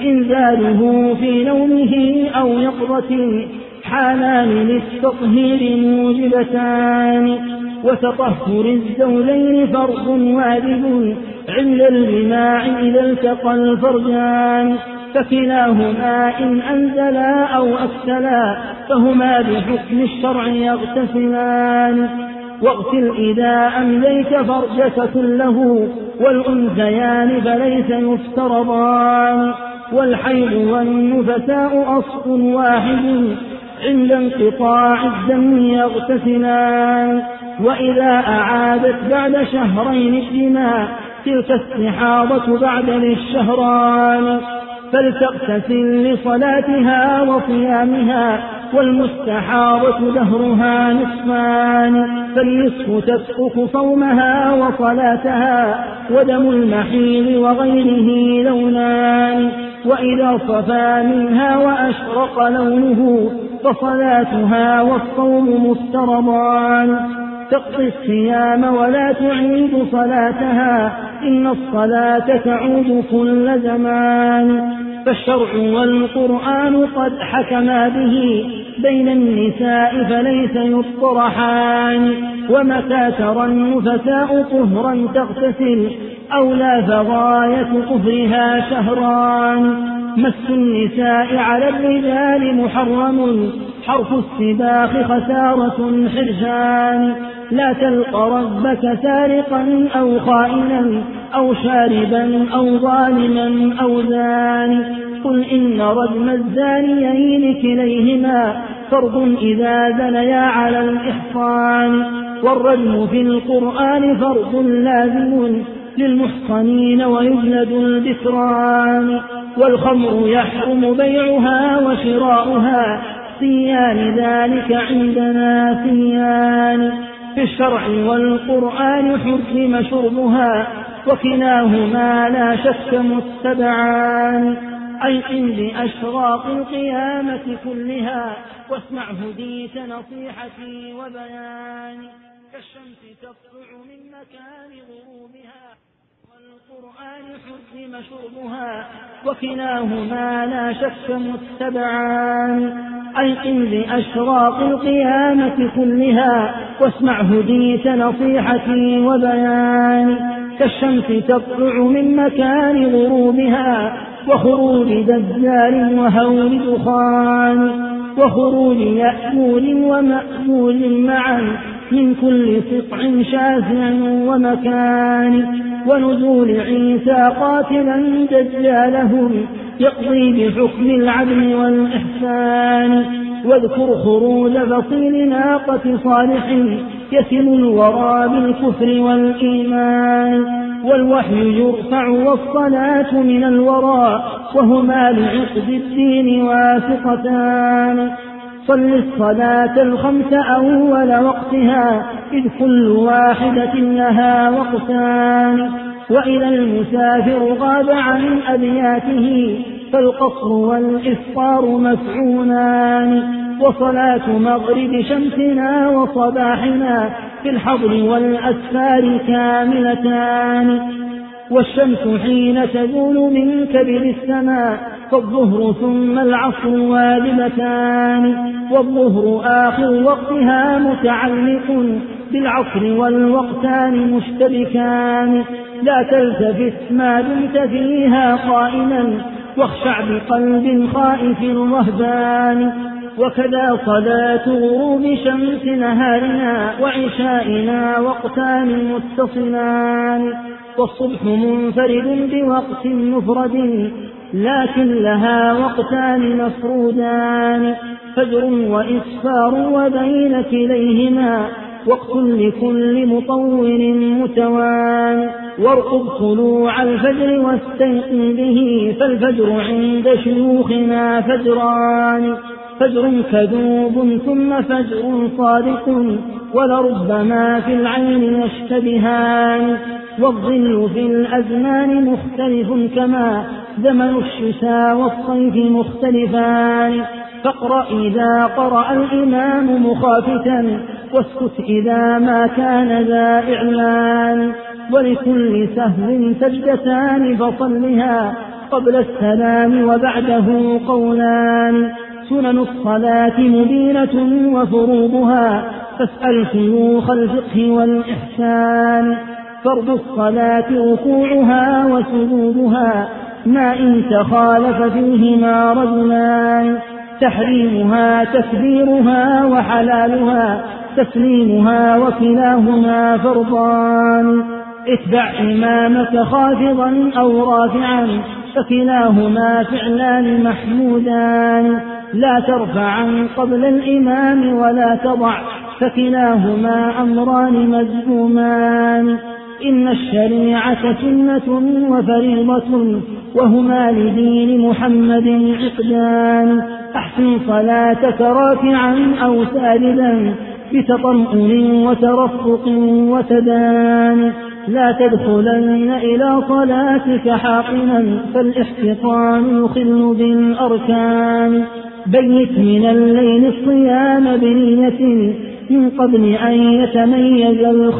إنزاله في نومه أو يقظة حالان للتطهير موجبتان. وتطهر الزوجين فرض واجب عند الجماع إذا التقى الفرجان فكلاهما إن أنزلا أو أكسلا فهما بحكم الشرع يغتسلان. واغسل إذا أمليت فرجك كله والأنثيان فليس يفترضان. والحيض والنفساء أصل واحد عند انقطاع الدم يغتسلان. وإذا أعادت بعد شهرين الجماع تلك استحاضة بعد الشهران فلتغتسل لصلاتها وصيامها والمستحاضة دهرها نصفان. فالنصف تسقط صومها وصلاتها ودم المحيض وغيره لونان. وإذا صفى منها وأشرق لونه فصلاتها والصوم مفترضان. تقضي الصيام ولا تعيد صلاتها إن الصلاة تعود كل زمان. فالشرع والقرآن قد حكما به بين النساء فليس يطرحان. ومتى ترى النفساء طهرا تغتسل أو لا فغاية طهرها شهران. مس النساء على الرجال محرم حرف السباخ خسارة حرشان لا تلق ربك سارقا أو خائنا أو شاربا أو ظالما أو زاني قل إن رجم الزانيين كليهما فرض إذا زنيا على الإحصان والرجم في القرآن فرض لازم للمحصنين ويجلد البكران والخمر يحرم بيعها وشراؤها سيان ذلك عندنا سيان في الشرع والقرآن حرم شربها وكلاهما لا شك متبعان أيقن بأشراط القيامة كلها واسمع هديت نصيحتي وبياني كالشمس تطلع من مكان غروبها والقرآن حرم شربها وكلاهما لا شك متبعان أيقن بأشراط القيامة كلها واسمع هديت نصيحتي وبياني كالشمس تطلع من مكان غروبها وخروج دجال وهول دخان وخروج يأجوج ومأجوج معا من كل سطع شاسع ومكان ونزول عيسى قاتلا دجالهم يقضي بحكم العدل والإحسان واذكر خروج فصيل ناقة صالح يسم الورى بالكفر والإيمان والوحي يرفع والصلاة من الورى وهما لعقد الدين واثقتان صل الصلاة الخمس أول وقتها إذ كل واحدة لها وقتان وإلى المسافر غاب عن أبياته فالقصر والإفطار مفعولان وصلاة مغرب شمسنا وصباحنا في الحضر والأسفار كاملتان والشمس حين تزول من كبد السماء فالظهر ثم العصر واجبتان والظهر آخر وقتها متعلق بالعصر والوقتان مشتبكان لا تلتفت ما دمت فيها قائما واخشع بقلب خائف رهبان وكذا صلاة غروب شمس نهارنا وعشائنا وقتان متصلان والصبح منفرد بوقت مفرد لكن لها وقتان مفرودان فجر وإسفار وبين كليهما وقت لكل مطور متوان وارقب طلوع الفجر واستيقن به فالفجر عند شيوخنا فجران فجر كذوب ثم فجر صادق ولربما في العين يشتبهان والظل في الأزمان مختلف كما زمن الشتاء والصيف مختلفان فاقرأ إذا قرأ الإمام مخافتا واسكت إذا ما كان ذا إعلان ولكل سهو سجدتان فصلها قبل السلام وبعده قولان سنن الصلاة مبينة وفروضها فاسأل شيوخ الفقه والإحسان فرض الصلاة ركوعها وسجودها ما إن تخالف فيهما رجلان تحريمها تكبيرها وحلالها تسليمها وكلاهما فرضان اتبع إمامك خافضا أو رافعا فكلاهما فعلان محمودان لا ترفعا قبل الإمام ولا تضع فكلاهما أمران مذمومان إن الشريعة سنة وفريضة وهما لدين محمد عقدان أحسن صلاتك راكعا أو ساجدا بتطمئن وترفق وتدان لا تدخلن إلى صلاتك حاقنا فالاحتقان يخل بالأركان بيت من الليل الصيام بنية من قبل أن يتميز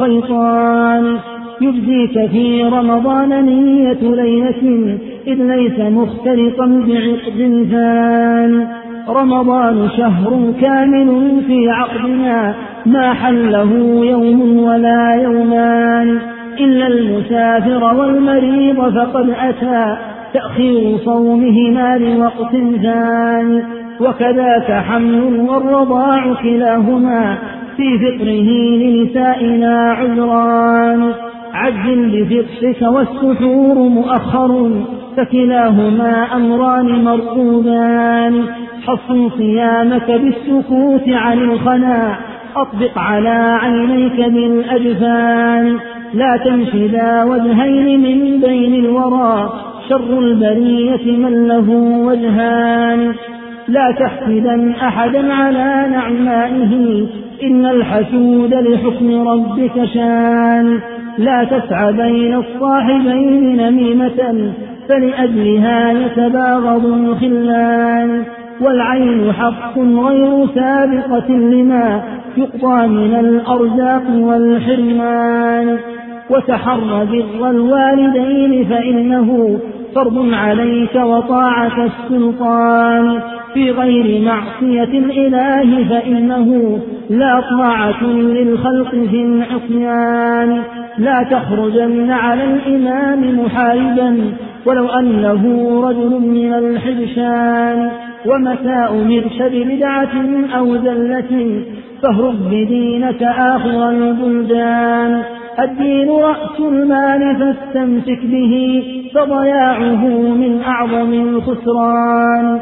الخيطان يجزيك في رمضان نية ليلة إذ ليس مختلطا بعقد ثان رمضان شهر كامل في عقدنا ما حله يوم ولا يومان إلا المسافر والمريض فقد أتى تأخير صومهما لوقت ثاني وكذاك حمل والرضاع كلاهما في فطره لنسائنا عذران. عجل بفطرك والسحور مؤخر فكلاهما أمران مرغوبان. حصن صيامك بالسكوت عن الخنا أطبق على عينيك بالأجفان. لا تمشي ذا وجهين من بين الورى شر البرية من له وجهان. لا تحسدن أحدا على نعمائه إن الحسود لحكم ربك شان. لا تسعى بين الصاحبين نميمة فلأجلها يتباغض الخلان. والعين حق غير سابقة لما يقضى من الأرزاق والحرمان. وتحر بر الوالدين فإنه فرض عليك وطاعة السلطان. في غير معصية الإله فإنه لا طاعة للخلق في العصيان. لا تخرجن على الإمام محاربا ولو أنه رجل من الحبشان. ومتى أمرت ببدعة أو زلة فاهرب بدينك آخر البلدان. الدين رأس المال فاستمسك به فضياعه من أعظم الخسران.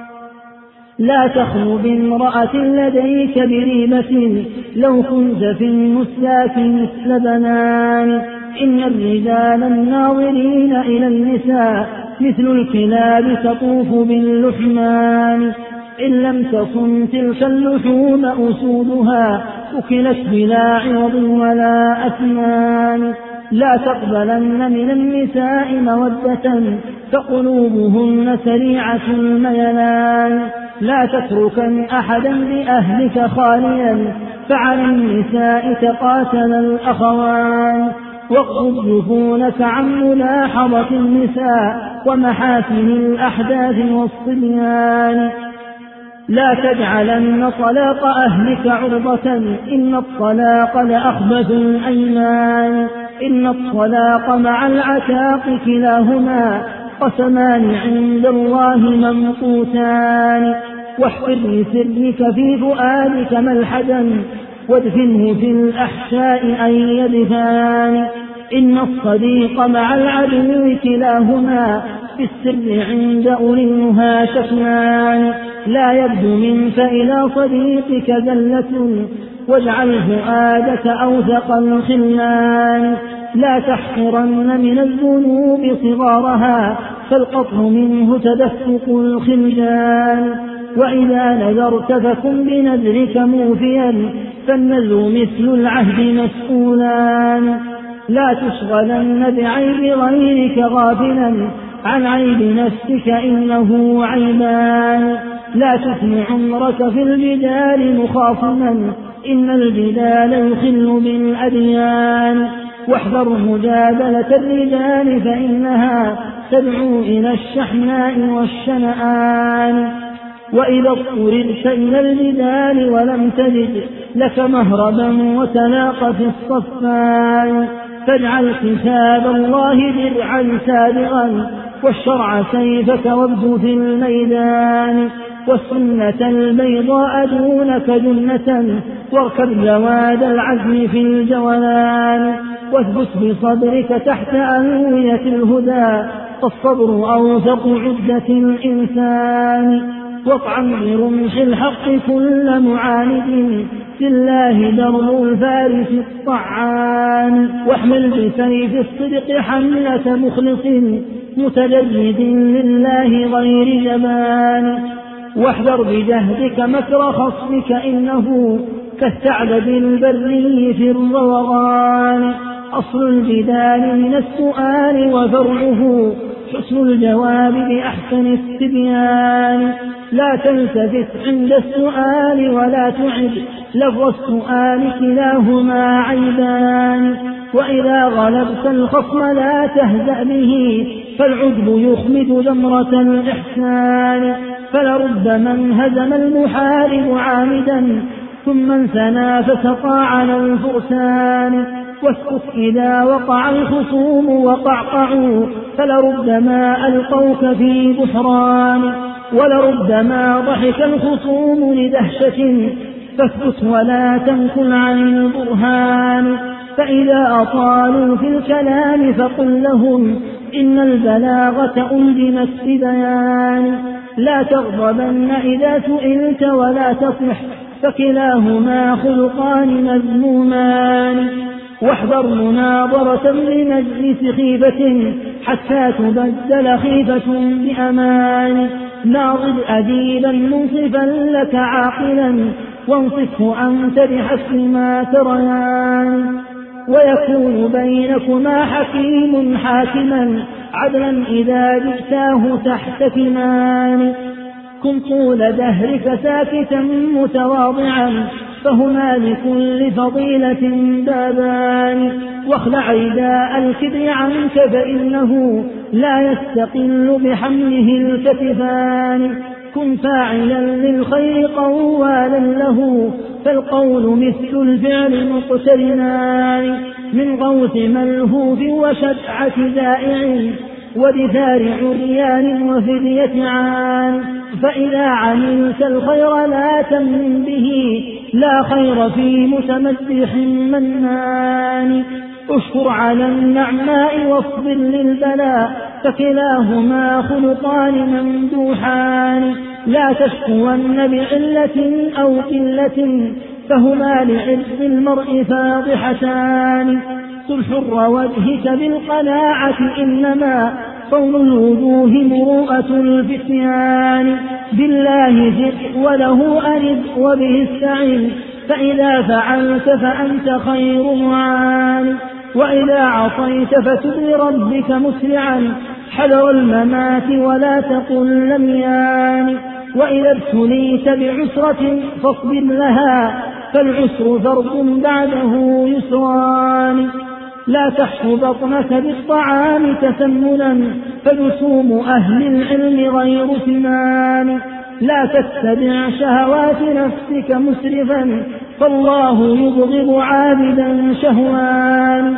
لا تخلو بامرأة لديك بريبة لو كنت في المسلاك مثل بنان. إن الرجال الناظرين إلى النساء مثل الكلاب تطوف باللحمان. إن لم تكن تلك اللحوم أسودها أكلت بلا عوض ولا أثمان. لا تقبلن من النساء مودة فقلوبهن سريعة الميلان. لا تتركن أحدا لأهلك خاليا فعلى النساء تقاتل الأخوان. واغض جفونك عن ملاحظة النساء ومحاسن الأحداث والصبيان. لا تجعلن طلاق أهلك عرضة إن الطلاق لأخبث الأيمان. إن الطلاق مع العتاق كلاهما قسمان عند الله ممقوتان. واحفر لسرك في فؤادك ملحدا وادفنه في الأحشاء أن يدفان. إن الصديق مع العدو كلاهما في السر عند أولي النهى شكمان. لا يبدو منك إلى صديقك زلة واجعل فؤادك أوثق الخلان. لا تحقرن من الذنوب صغارها فالقطع منه تدفق الخلجان. وإذا نذرت فكن بنذرك موفيا فالنذر مثل العهد مسؤولان. لا تشغلن بعيب غيرك غافلا عن عيب نفسك إنه عيبان. لا تثني عمرك في الجدال مخاصما إن الجدال يخل بالأديان. واحذر مجادلة الرجال فإنها تدعو إلى الشحناء والشنآن. وإذا اضطررت إلى الجدال ولم تجد لك مهربا وتلاق في الصفان فاجعل كتاب الله درعا سابغا والشرع سيفك وابد في الميدان. والسنة البيضاء دونك جنة واركب جواد العزم في الجولان. واثبت بصدرك تحت ألوية الهدى فالصبر أوثق عدة الإنسان. واطعن برمح الحق كل معاند في الله درب الفارس الطعان. واحمل بسيف الصدق حملة مخلص متجرد لله غير جبان. واحذر بجهدك مكر خصمك إنه كالثعلب البري في الروغان. أصل الجدال من السؤال وفرعه حسن الجواب بأحسن التبيان. لا تلتفت عند السؤال ولا تعد لفظ السؤال كلاهما عيبان. وإذا غلبت الخصم لا تهزأ به فالعجب يخمد جمرة الإحسان. فلربما انهزم المحارب عامدا ثم انثنى فتطاعن الفرسان. واسكت إذا وقع الخصوم وقعقعوا فلربما ألقوك في بحران. ولربما ضحك الخصوم لدهشة فاثبت ولا تنكل عن البرهان. فإذا أطالوا في الكلام فقل لهم إن البلاغة ألزمت ببيان. لا تغضبن إذا سئلت ولا تصح فكلاهما خلقان مذمومان. واحذر مناظرة لمجلس خيفة حتى تبدل خيفة بأمان. ناظر أديبا منصفا لك عاقلا وانصفه أنت بحسب ما تريان. ويكون بينكما حكيم حاكما عدلا إذا جئتاه تحتكمان. كن طول دهرك ساكتا متواضعا فهما لكل فضيلة بابان. واخلع رداء الكبر عنك فإنه لا يستقل بحمله الكتفان. كن فاعلا للخير قوالا له فالقول مثل الفعل مقترنان. من غوث ملهوف وشجعة زائع ودثار عريان وفدية عان. فإذا عملت الخير لا تمن به لا خير في متمسح منان. اشكر على النعماء واصبر للبلاء فكلاهما خلقان ممدوحان. لا تشكون بعلة أو قلة فهما لعز المرء فاضحتان. صل حر وجهك بالقناعة إنما صون الوجوه مروءة الفتيان. بالله ثق وله أنب وبه استعن فإذا فعلت فأنت خير معان. وإذا عصيت فتب لربك مسرعا حذر الممات ولا تقل لم يان. وإذا ابتليت بعسرة فاصبر لها فالعسر فرض بعده يسران. لا تحف بطنك بالطعام تسمنا فجسوم أهل العلم غير سمان. لا تتبع شهوات نفسك مسرفا فالله يبغض عابدا شهوان.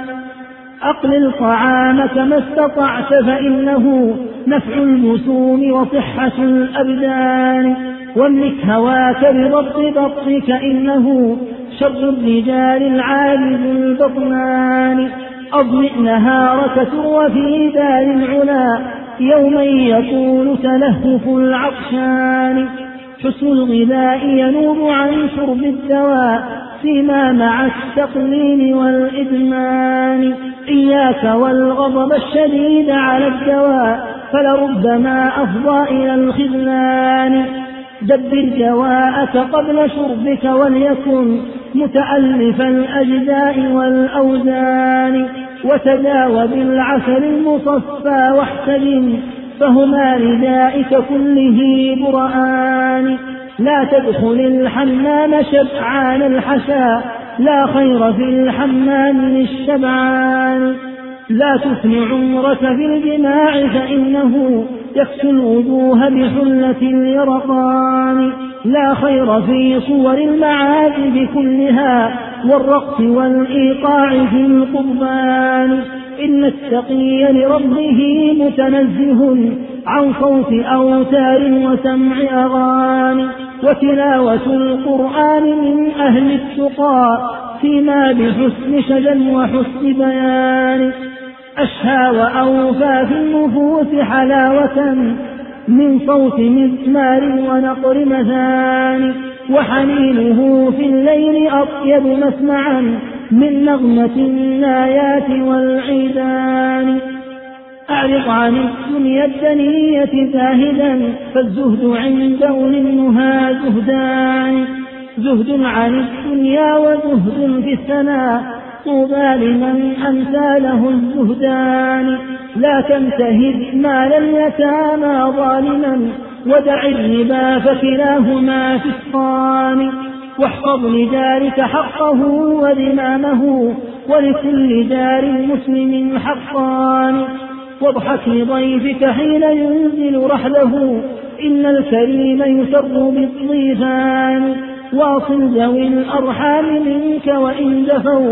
أقلل طعامك ما استطعت فإنه نفع الجسوم وصحة الأبدان. واملك هواك بضبط بطنك إنه شر الرجال العاجز البطنان. أضمئ نهارك تروى في دار العلا يوما يطول تلهف العطشان. حسن الغذاء ينوب عن شرب الدواء فيما مع التقليل والإدمان. إياك والغضب الشديد على الدواء فلربما أفضى إلى الخذلان. دبر دواءك قبل شربك وليكن متألف الأجزاء والأوزان. وتداوى بالعسل المصفى واحتجم فهما لدائك كله برآن. لا تدخل الحمام شبعان الحشا لا خير في الحمام للشبعان. لا تثن عمرك في الجماع فإنه يكسو الوجوه بحلة اليرقان. لا خير في صور المعازف كلها والرقص والإيقاع في القربان. إن التقي لربه متنزه عن صوت أوتار وسمع أغاني. وتلاوة القرآن من أهل التقى فيما بحسن شجن وحسن بيان. أشهى وأوفى في النفوس حلاوة من صوت مزمار ونقر مثاني. وحنينه في الليل أطيب مسمعا من نغمة النايات والعيدان. أعرض عن الدنيا الدنية زاهدا فالزهد عند أولي النهى زهدان. زهد عن الدنيا وزهد في الثناء طوبى لمن أمسى له الزهدان. لا تنتهز مال اليتامى ظالما ودع الربا فكلاهما فسقان. واحفظ لجارك حقه وذمامه ولكل جار مسلم حقان. واضحك لضيفك حين ينزل رحله إن الكريم يسر بالضيفان. واصل ذوي الأرحام منك وإن دفوا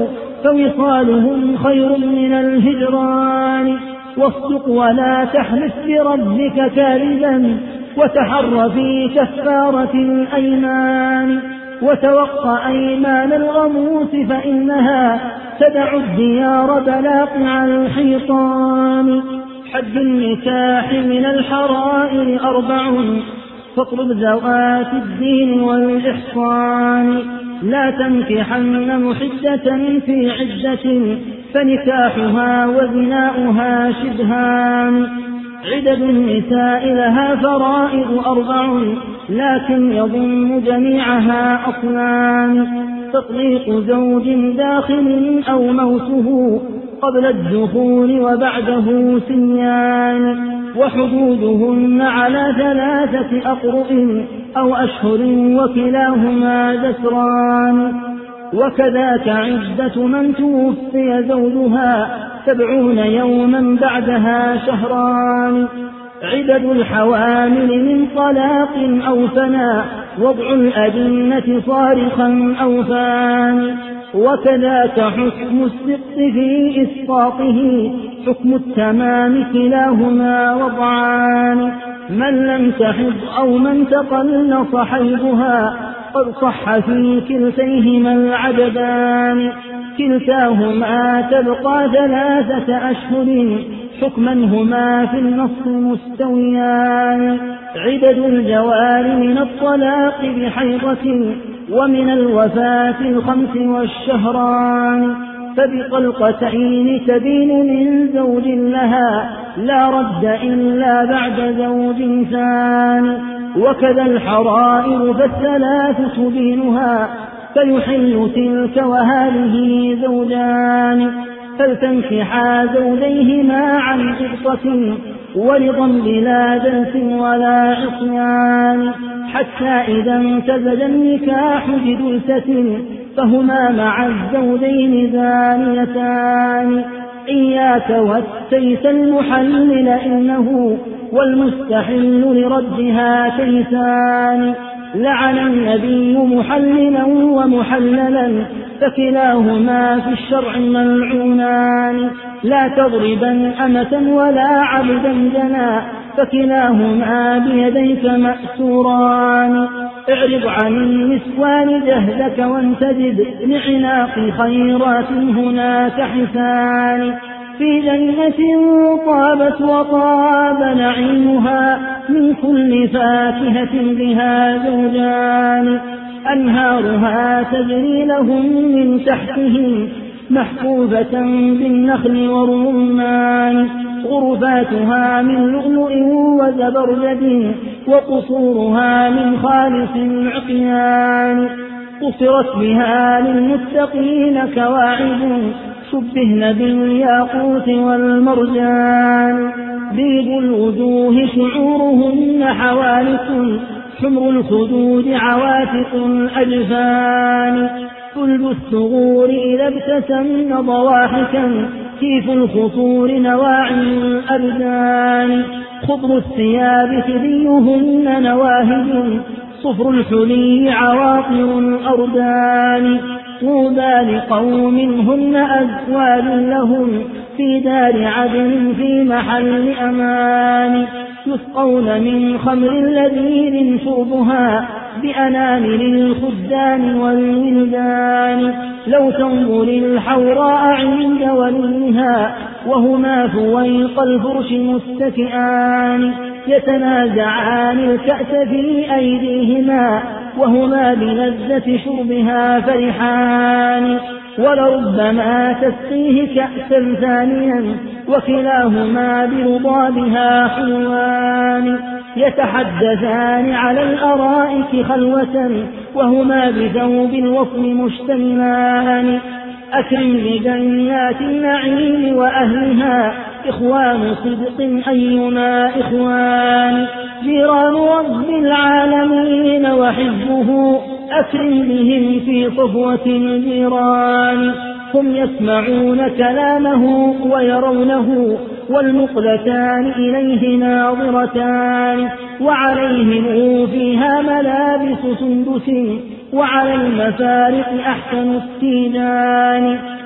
فوصالهم خير من الهجران. واصدق ولا تحلف بربك كاذبا وتحر في كفارة الأيمان، وتوق أيمان الغموس فإنها تدع الديار بلاقع الحيطان. حد النكاح من الحرائر 4 فاطلب ذوات الدين والإحصان. لا تنكحن محدة في عدة فنكاحها وبناؤها شبهان. عدد النساء لها فرائض 4 لكن يضم جميعها أصلان. تطليق زوج داخل أو موته قبل الدخول وبعده سنيان، وحدودهن على 3 أقرء أو أشهر وكلاهما دسران. وكذاك عدة من توفي زوجها 70 يوما بعدها شهران. عدد الحوامل من طلاق أو فناء وضع الأجنة صارخا أو فان. وكذاك حكم السقط في إسقاطه حكم التمام كلاهما وضعان. من لم تحض أو من تقلص حيضها قد صح في كلتيهما العددان. كلتاهما تبقى 3 أشهر حكما هما في النص مستويان. عدد الجوار من الطلاق بحيضة ومن الوفاة 5 والشهران. فبطلقتين تبين من زوج لها لا رد إلا بعد زوج ثاني. وكذا الحرائر ف3 تبينها فيحل تلك وهذه زوجان. فلتنكحا زوجيهما عن قبطة ورضا بلا جنس ولا عصيان. حتى إذا امتزج النكاح بجلسة فهما مع الزوجين زانيتان. إياك والتيس المحلل إنه والمستحل لردها تيسان. لعن النبي محللا ومحللا فكلاهما في الشرع ملعونان. لا تضربا أمة ولا عبدا جنا فكلاهما بيديك مأسوران. اعرض عن النسوان جهدك وانتجد لعناق خيرات هناك حسان. في جنة طابت وطاب نعيمها من كل فاكهة بها زوجان. أنهارها تجري لهم من تحتهم محفوفة بالنخل والرمان. غرفاتها من لؤلؤ وزبرجد وقصورها من خالص العقيان. قصرت بها للمتقين كواعب شبهن بالياقوت والمرجان. بيض الوجوه شعورهن حوالق حمر الخدود عواتق الأجفان. كل الثغور إذا ابتسمن ضواحكا كيف الخطور نواعي الأبدان. خضر الثياب ثديهن نواهج صفر الحلي عواطر الأردان. طوبى لقوم هن أزواج لهم في دار عدن في محل أمان. يسقون من خمر لذيذ شربها بأنامل الخدام والولدان. لو تنظر الحوراء عند وليها وهما فويق الفرش متكئان. يتنازعان الكأس في أيديهما وهما بلذة شربها فرحان. ولربما تسقيه كأسا ثانيا وكلاهما برضابها حلوان. يتحدثان على الأرائك خلوة وهما بثوب الوصل مشتملان. أكرم لجنات النعيم وأهلها إخوان صدق أينا إخوان. جيران رب العالمين وحزبه أكرم بهم في صفوة الجيران. هم يسمعون كلامه ويرونه والمقلتان إليه ناظرتان. وعليهم فيها ملابس سندس وعلى المفارق أحسن التيجان.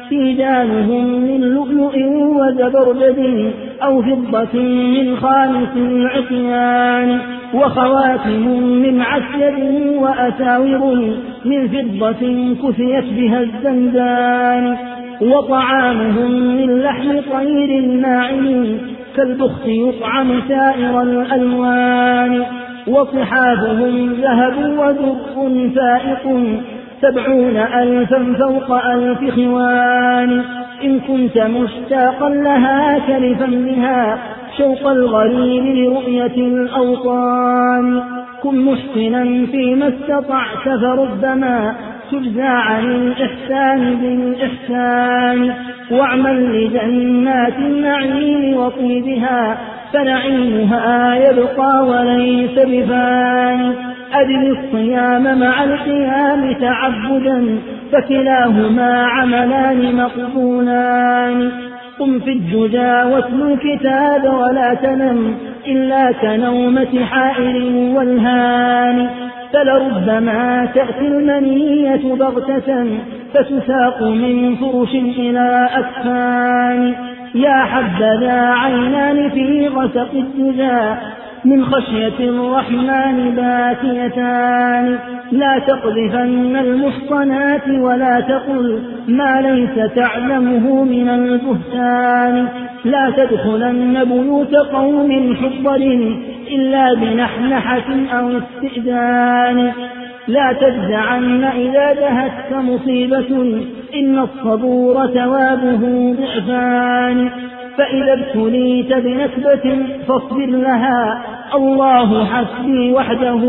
سيجانهم من لؤلؤ وزبرجد أو فضة من خالص العصيان وخواتم من عسل وأساور من فضة كسيت بها الزندان وطعامهم من لحم طير ناعم كالبخت يطعم سائر الألوان وصحابهم ذهب ودر فائق 70,000 فوق 1000 خوان إن كنت مشتاقا لها كلفا بها شوق الغريب لرؤية الأوطان كن محسنا فيما استطعت فربما تجزى عن الإحسان بالإحسان واعمل لجنات النعيم وطيبها فنعيمها يبقى وليس بفان أدم الصيام مع القيام تعبدا فكلاهما عملان مقبولان قم في الدجى واتل الكتاب ولا تنم إلا كنومة حائر والهان فلربما تأتي المنية بغتة فتساق من فرش إلى أكفان يا حبذا عينان في غسق الدجى من خشية الرحمن باكيتان لا تقذفن المحصنات ولا تقل ما ليس تعلمه من البهتان لا تدخلن بيوت قوم حضر إلا بنحنحة أو استئذان لا تجزعن إذا دهتك مصيبة إن الصبور ثوابه ضعفان فإذا ابتليت بنكبة فاصبر لها الله حسبي وحده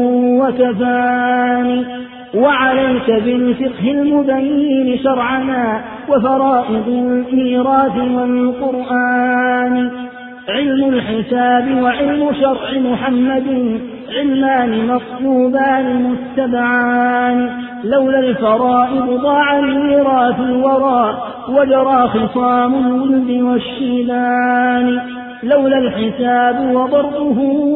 وكفاني وعليك بالفقه المبين شرعنا وفرائض الميراث والقرآن علم الحساب وعلم شرع محمد علمان مطلوبان متبعان لولا الفرائض ضاع الميراث الوراء وجرى خصام الولد والشيبان لولا الحساب وضربه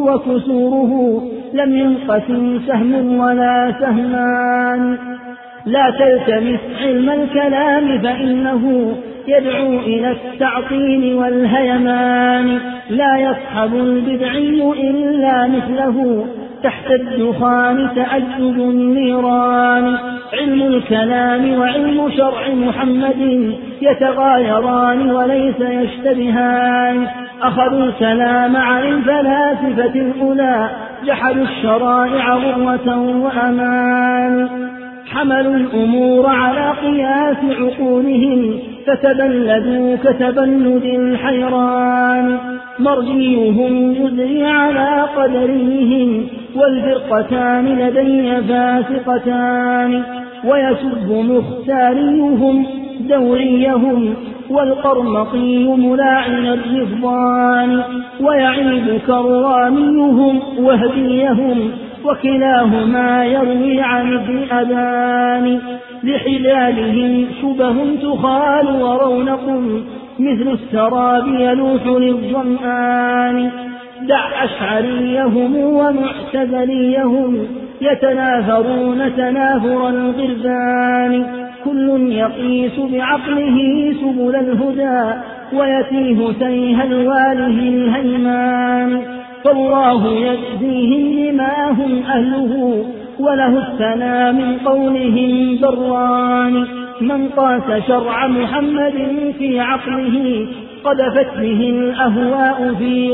وكسوره لم ينقسم سهم ولا سهمان لا تلتمس علم الكلام فإنه يدعو إلى التعطيل والهيمان لا يصحب البدعي إلا مثله تحت الدخان تأجج النيران علم الكلام وعلم شرع محمد يتغايران وليس يشتبهان أخذوا الكلام عن الفلاسفة الأولى جحدوا الشرائع غرة وأمان حملوا الأمور على قياس عقولهم فتبلدوا كتبلد الحيران مرجيهم يزري على قدرهم والفرقتان لدي فاسقتان ويسب مختاريهم دوريهم والقرمطي ملاعن الرفضان ويعيب كراميهم وهديهم وكلاهما يروي عن ابن أبان لحلالهم شبه تخال ورونق مثل السراب يلوح للظمآن دع أشعريهم ومعتزليهم يتنافرون تنافر الغربان كل يقيس بعقله سبل الهدى ويتيه تيه الواله الهيمان فالله يجزيهم لما هم أهله وله الثنى من قولهم بران من قاس شرع محمد في عقله قذفت به الأهواء في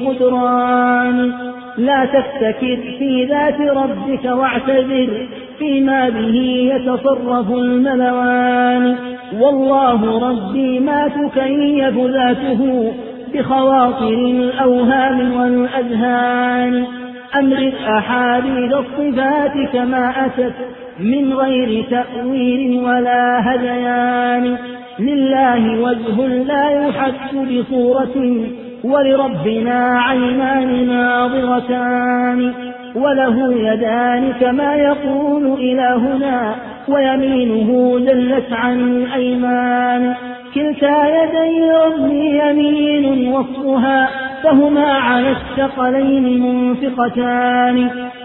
غدران لا تفتكر في ذات ربك واعتذر فيما به يتصرف الملوان والله ربي ما تكيف ذاته بخواطر الأوهام والأذهان أمرد أحاديث الصفات كما أتت من غير تأويل ولا هذيان لله وجه لا يحس بصورة ولربنا عينان ناظرتان وله يدان كما يقول إلهنا ويمينه دلت عن أيمان كلتا يدي ربي يمين وصفها فهما على الثقلين منفقتان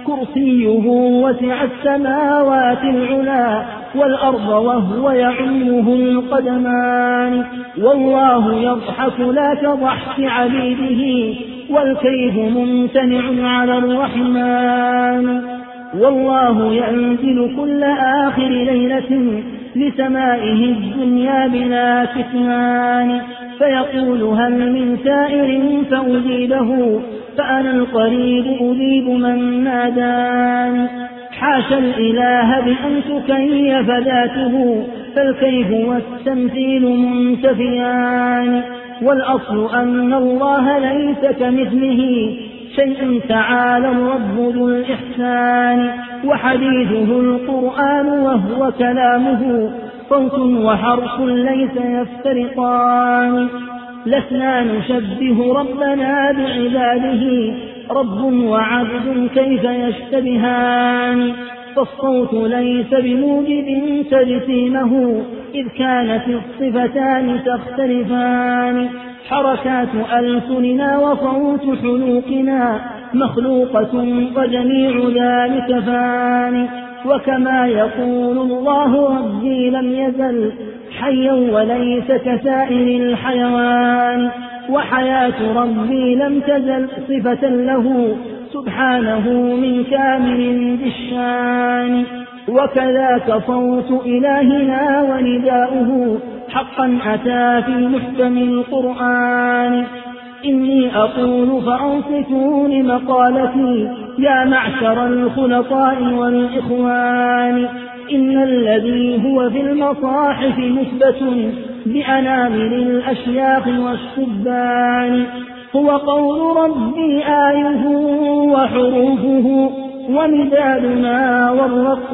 كرسيه وسع السماوات العلا والأرض وهو يعمه القدمان والله يضحك لا كضحك عبيده والكيف ممتنع على الرحمن والله ينزل كل آخر ليلة لسمائه الدنيا بلا كتمان فيقول هل من سائر فأجيبه فأنا القريب أجيب من ناداني حاشا الإله بأن تكيف ذاته فالكيف والتمثيل منتفيان والأصل أن الله ليس كمثله شيء تعالى الرب ذو الإحسان وحديثه القرآن وهو كلامه صوت وحرف ليس يفترقان لسنا نشبه ربنا بعباده رب وعبد كيف يشتبهان فالصوت ليس بموجب تجسيمه إذ كانت الصفتان تختلفان حركات ألسننا وصوت حلوقنا مخلوقة وجميع ذلك فان وكما يقول الله ربي لم يزل حيا وليس كسائر الحيوان وحياة ربي لم تزل صفة له سبحانه من كامل بالشان وكذاك صوت إلهنا ونداؤه حقا أتى في محكم القرآن إني أقول فأنصتوا لمقالتي يا معشر الخلطاء والإخوان إن الذي هو في المصاحف مثبت بأنامل الأشياخ والشبان هو قول ربي آيه وحروفه ومدادنا والرق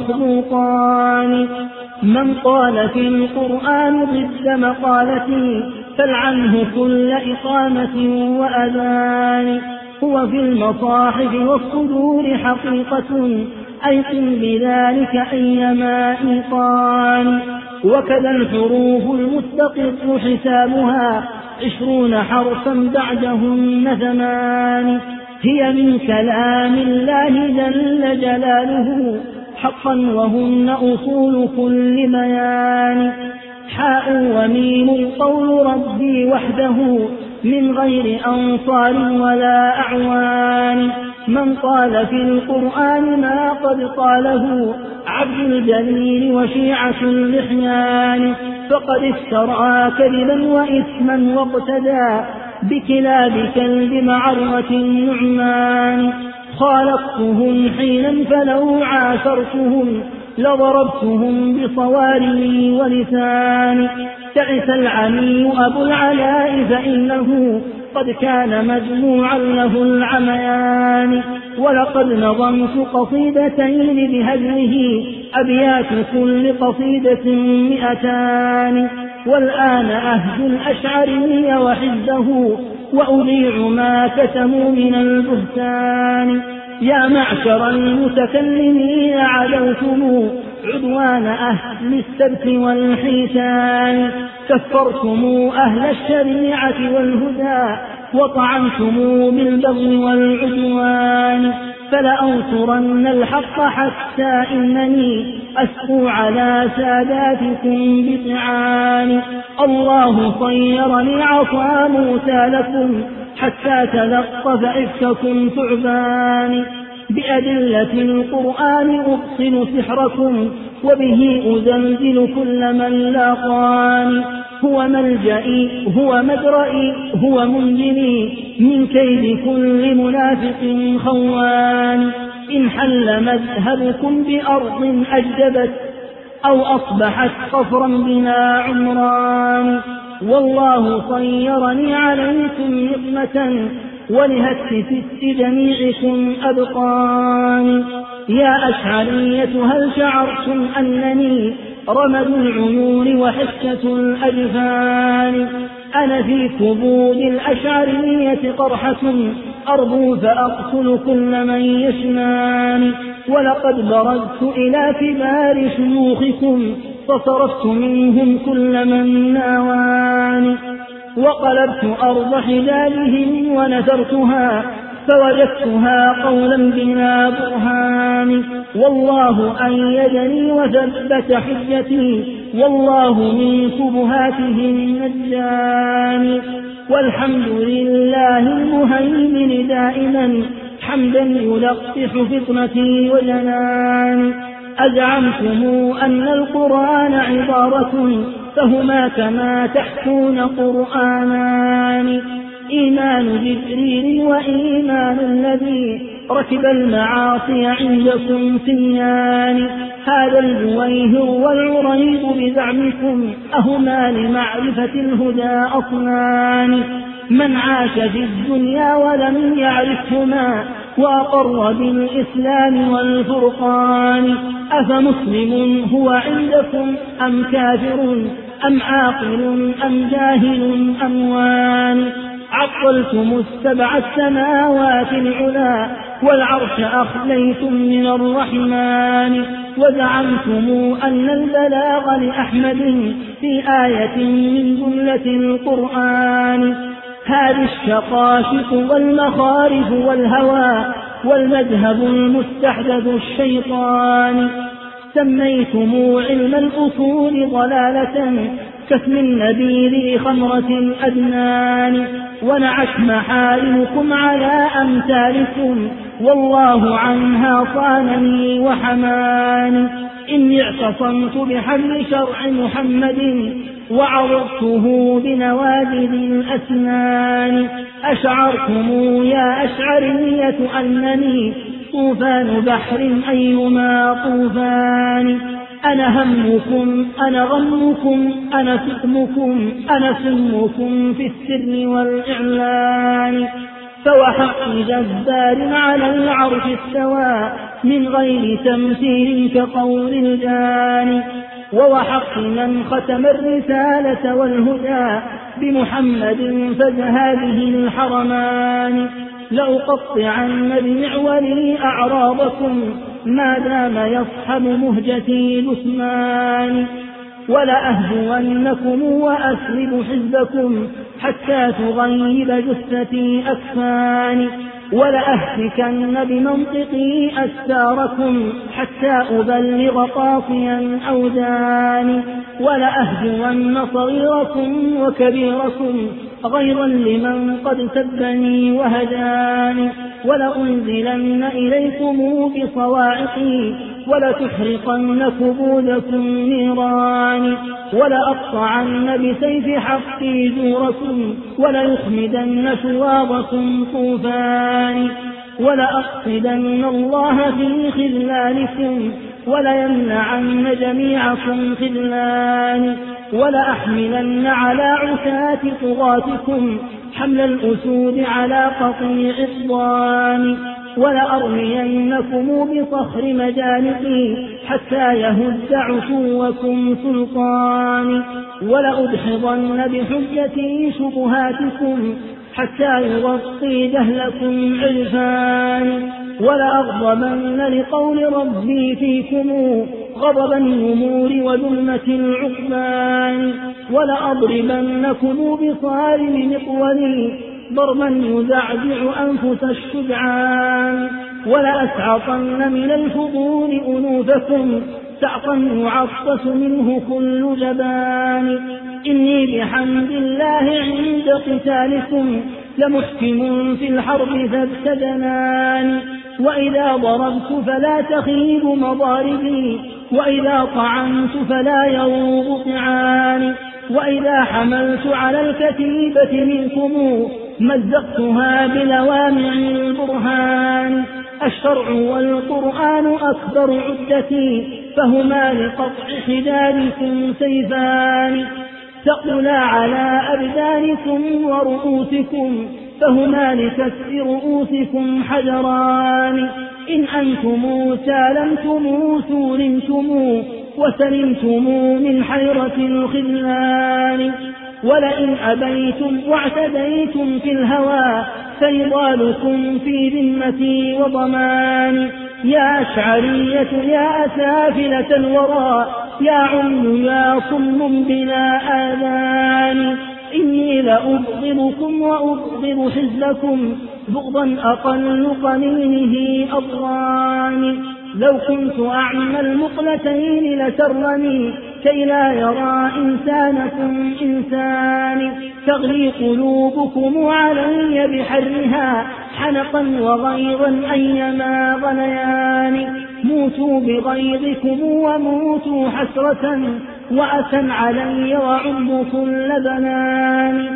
مخلوقان من قال في القرآن ضد مقالتي فلعنه كل إقامة وأذان هو في المصاحف والصدور حقيقة أيقن بذلك أيما إيقان وكذا الحروف المستقر حسابها 20 حرفا بعدهن 8 هي من كلام الله جل جلاله حقا وهن أصول كل بيان حاء وميم قول ربي وحده من غير أنصار ولا أعوان من قال في القرآن ما قد قاله عبد الجليل وشيعة اللحيان فقد افترى كذبا وإثما واقتدى بكلاب كلب معرة النعمان خالقتهم حينا فلو عاشرتهم لضربتهم بصواري ولسان تعس العمي أبو العلاء فإنه قد كان مجموعا له العميان ولقد نظمت قصيدتين بهجره أبيات كل قصيدة 200 والآن أهج الأشعري وحزه وأذيع ما كتموا من البهتان يا معشر المتكلمين عدوتم عدوان أهل السبت والحيتان كفرتم أهل الشريعة والهدى وطعنتم بالبغي والعدوان فلأنصرن الحق حتى إنني أسقو على ساداتكم بطعان الله صيرني عصا موسى لكم حتى تلقف إفككم ثعبان بأدلة القرآن أبطل سحركم وبه أزلزل كل من لاقاني هو ملجئي هو مدرئي هو منجني من كيد كل منافق خوان إن حل مذهبكم بأرض أجدبت أو أصبحت قفرا بلا عمران والله صيرني عليكم نقمة ولهتف جميعكم أبقان يا أشعرية هل شعرتم أنني رمد العيون وحشة الأجفان أنا في كبود الأشعرية قرحة أرجو فأقتل كل من يشنان ولقد برزت إلى كبار شيوخكم فصرفت منهم كل من ناوان وقلبت أرض حجالهم ونثرتها فوجدتها قولا بلا برهان. والله أيدني وثبت حجتي، والله من شبهاتهم نجاني. والحمد لله المهيمن دائما، حمدا يلقح فطنتي وجناني. أزعمتم أن القرآن عبارة، فهما كما تحكون قرآنان. إيمان جبريل وإيمان الذي ركب المعاصي عندكم سنيان. هذا الجويهر والعريض بزعمكم، أهما لمعرفة الهدى أصنان. من عاش في الدنيا ولم يعرفهما، وأقر بالإسلام والفرقان، أفمسلم هو عندكم أم كافر أم عاقل أم جاهل أم وان. عطلتم السبع السماوات العلا، والعرش أخليتم من الرحمن. وزعمتم أن البلاغ لأحمد في آية من جملة القرآن. هذه الشقاشق والمخارف والهوى، والمذهب المستحدث الشيطان. سميتم علم الأصول ضلالة، كاسم النبيذ خمرة الأدنان. ونعت محارمكم على أمثالكم، والله عنها صانني وحماني. إني اعتصمت بحبل شرع محمد، وعرضته بنوادذ الأسنان. أشعرتم يا أشعرية أنني طوفان بحر أيما طوفان. أنا همكم أنا غمكم أنا سقمكم أنا سمكم في السر والإعلان. فوحق جبار على العرش استوى، من غير تمثيل كقول الجان. ووحق من ختم الرسالة والهدى بمحمد فهذه الحرمان. لأقطعن بمعولي أعراضكم، ما دام يصحب مهجتي جثمان. ولأهجونكم وأسلب حزبكم، حتى تغيب جثتي أكفاني. ولأهتكن بمنطقي أستاركم، حتى أبلغ قاصيا أوداني. ولأهجون صغيركم وكبيركم، غيظا لمن قد سبني وهجاني. ولأنزلن إليكم بصواعقي، ولتحرقن كبودكم نيراني. ولأقطعن بسيف حقي جوركم، وليخمدن شواظكم طوفان. ولأقصدن الله في خذلانكم، وليمنعن جميعكم خذلان. ولأحملن على عتاة طغاتكم، حمل الأسود على قطيع الضان. ولأرمينكم بصخر مجانقي، حتى يهد عتوكم سلطان. ولأدحضن بحجتي شبهاتكم، حتى يغطي جهلكم عرفان. ولأغضبن لقول ربي فيكم، غضب النمور وذمة العقبان. ولأضربنكم بصارم مقولي، ضربا يزعزع أنفس الشجعان. ولأسعطن من الفضول أنوفكم، سعطا يعطس منه كل جبان. إني بحمد الله عند قتالكم، لمحكم في الحرب ذات جنان. وإذا ضربت فلا تخيب مضاربي، وإذا طعنت فلا يروغ طعاني. وإذا حملت على الكتيبة منكم، مزقتها بلوامع البرهان. الشرع والقرآن أكبر عدتي، فهما لقطع حجابكم سيفان. تقلا على أبدانكم ورؤوسكم، فهما لكسر رؤوسكم حجران. إن أنتم سالمتم سولمتم، وسلمتم من حيرة الخذلان. ولئن أبيتم واعتديتم في الهوى، فنضالكم في ذمتي وضمان. يا أشعرية يا أسافلة الورى، يا عم يا صم بلا آذان. إني لأبغضكم وأبغض حزبكم، بغضا أقل قنينه أضغاني. لو كنت أعمى المقلتين لسرني كي لا يرى إنسانكم إنساني. تغلي قلوبكم علي بحرها حنقا وغيظا أيما غليان. موتوا بغيظكم وموتوا حسرة وأسا علي وعب كل بنان.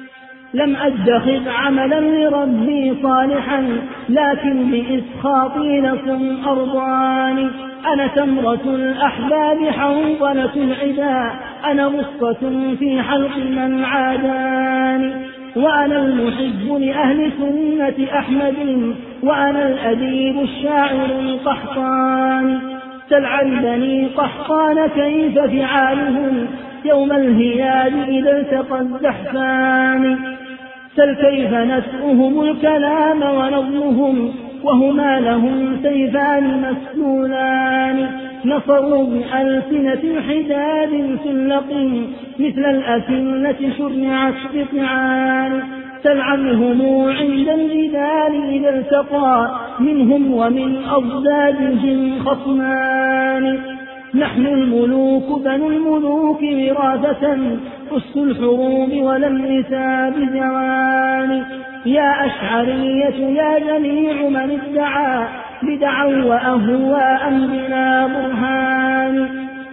لم أدخذ عملا لربي صالحا لكن بإسخاطي لكم أرضاني. أنا تمرة الأحباب حنظلة العدا أنا غصة في حلق من عاداني. وأنا المحب لأهل سنة أحمد وأنا الأديب الشاعر القحطاني. سل عن بني قحطان كيف فعالهم يوم الهياد إذا التقى الزحفان. سل كيف نسؤهم الكلام ونظمهم وهما لهم سيفان مسلولان. نصروا بألسنة حداد سلق مثل الأسنة شرعت بطعان. سل عنهم عند الجدال إذا التقى منهم ومن أضدادهم خصمان. نحن الملوك بنو الملوك وراثة أس الحروب ولم نسى بزوان. يا أشعرية يا جميع من ادعى بدعا وأهواء بلا برهان.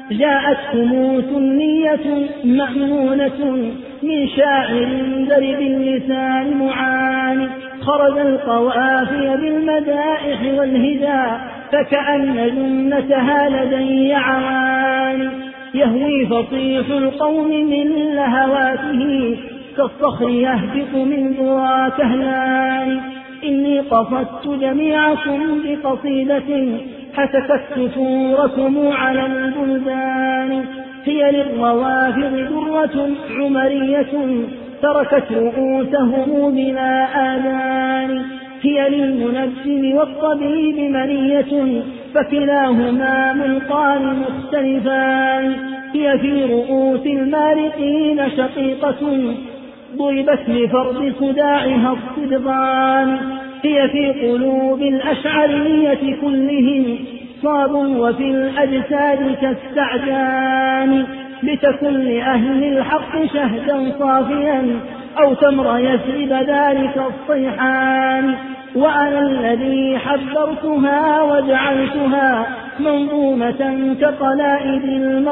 جاءتكم سنية مأمونة من شاعر درب اللسان معاني. خرج القوافي بالمدائح والهدى فكأن جنتها لدي عوان. يهوي فصيح القوم من لهواته كالصخر يهبط من ذرى كهلان. إني قصدت جميعكم بقصيدة حسكت سوركم على البلدان. هي للروافض درة عمرية تركت رؤوسهم بلا آذان. هي للمنجم والطبيب منية فكلاهما منقان مختلفان. هي في رؤوس المارقين شقيقة ضربت لفرض صداعها الصدغان. هي في قلوب الأشعرية كلهم صاب وفي الأجساد كالسعدان. لتكن لأهل الحق شهدا صافيا أو تمر يثرب ذلك الصيحان. وأنا الذي حذرتها وجعلتها منظومة كقلائد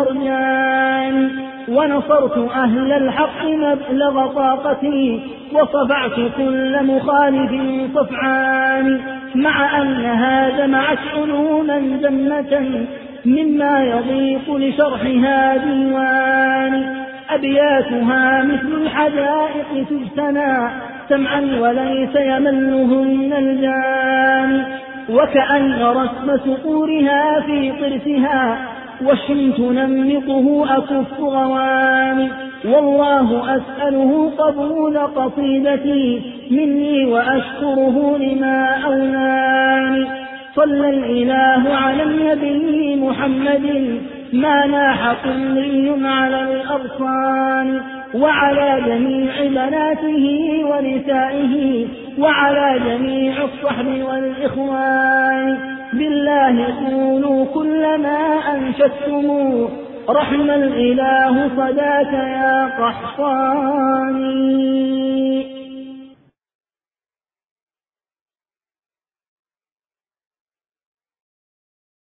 المرجان. ونصرت أهل الحق مبلغ طاقتي وصفعت كل مخالف صفعان. مع أنها جمعت علوما جمة مما يضيق لشرحها ديوان. أبياتها مثل الحدائق تجتنى سمعا وليس يملهن الجان. وكأن رسم سطورها في طرفها وشمت نمطه أكف غواني. والله أسأله قبول قصيدتي مني وأشكره لما أولاني. صلى الإله على النبي محمد ما ناح قمري على الأغصان. وعلى جميع بناته ونسائه وعلى جميع الصحب والإخوان. بالله قولوا كل ما أنشدتم رحم الإله صداك يا قحطاني.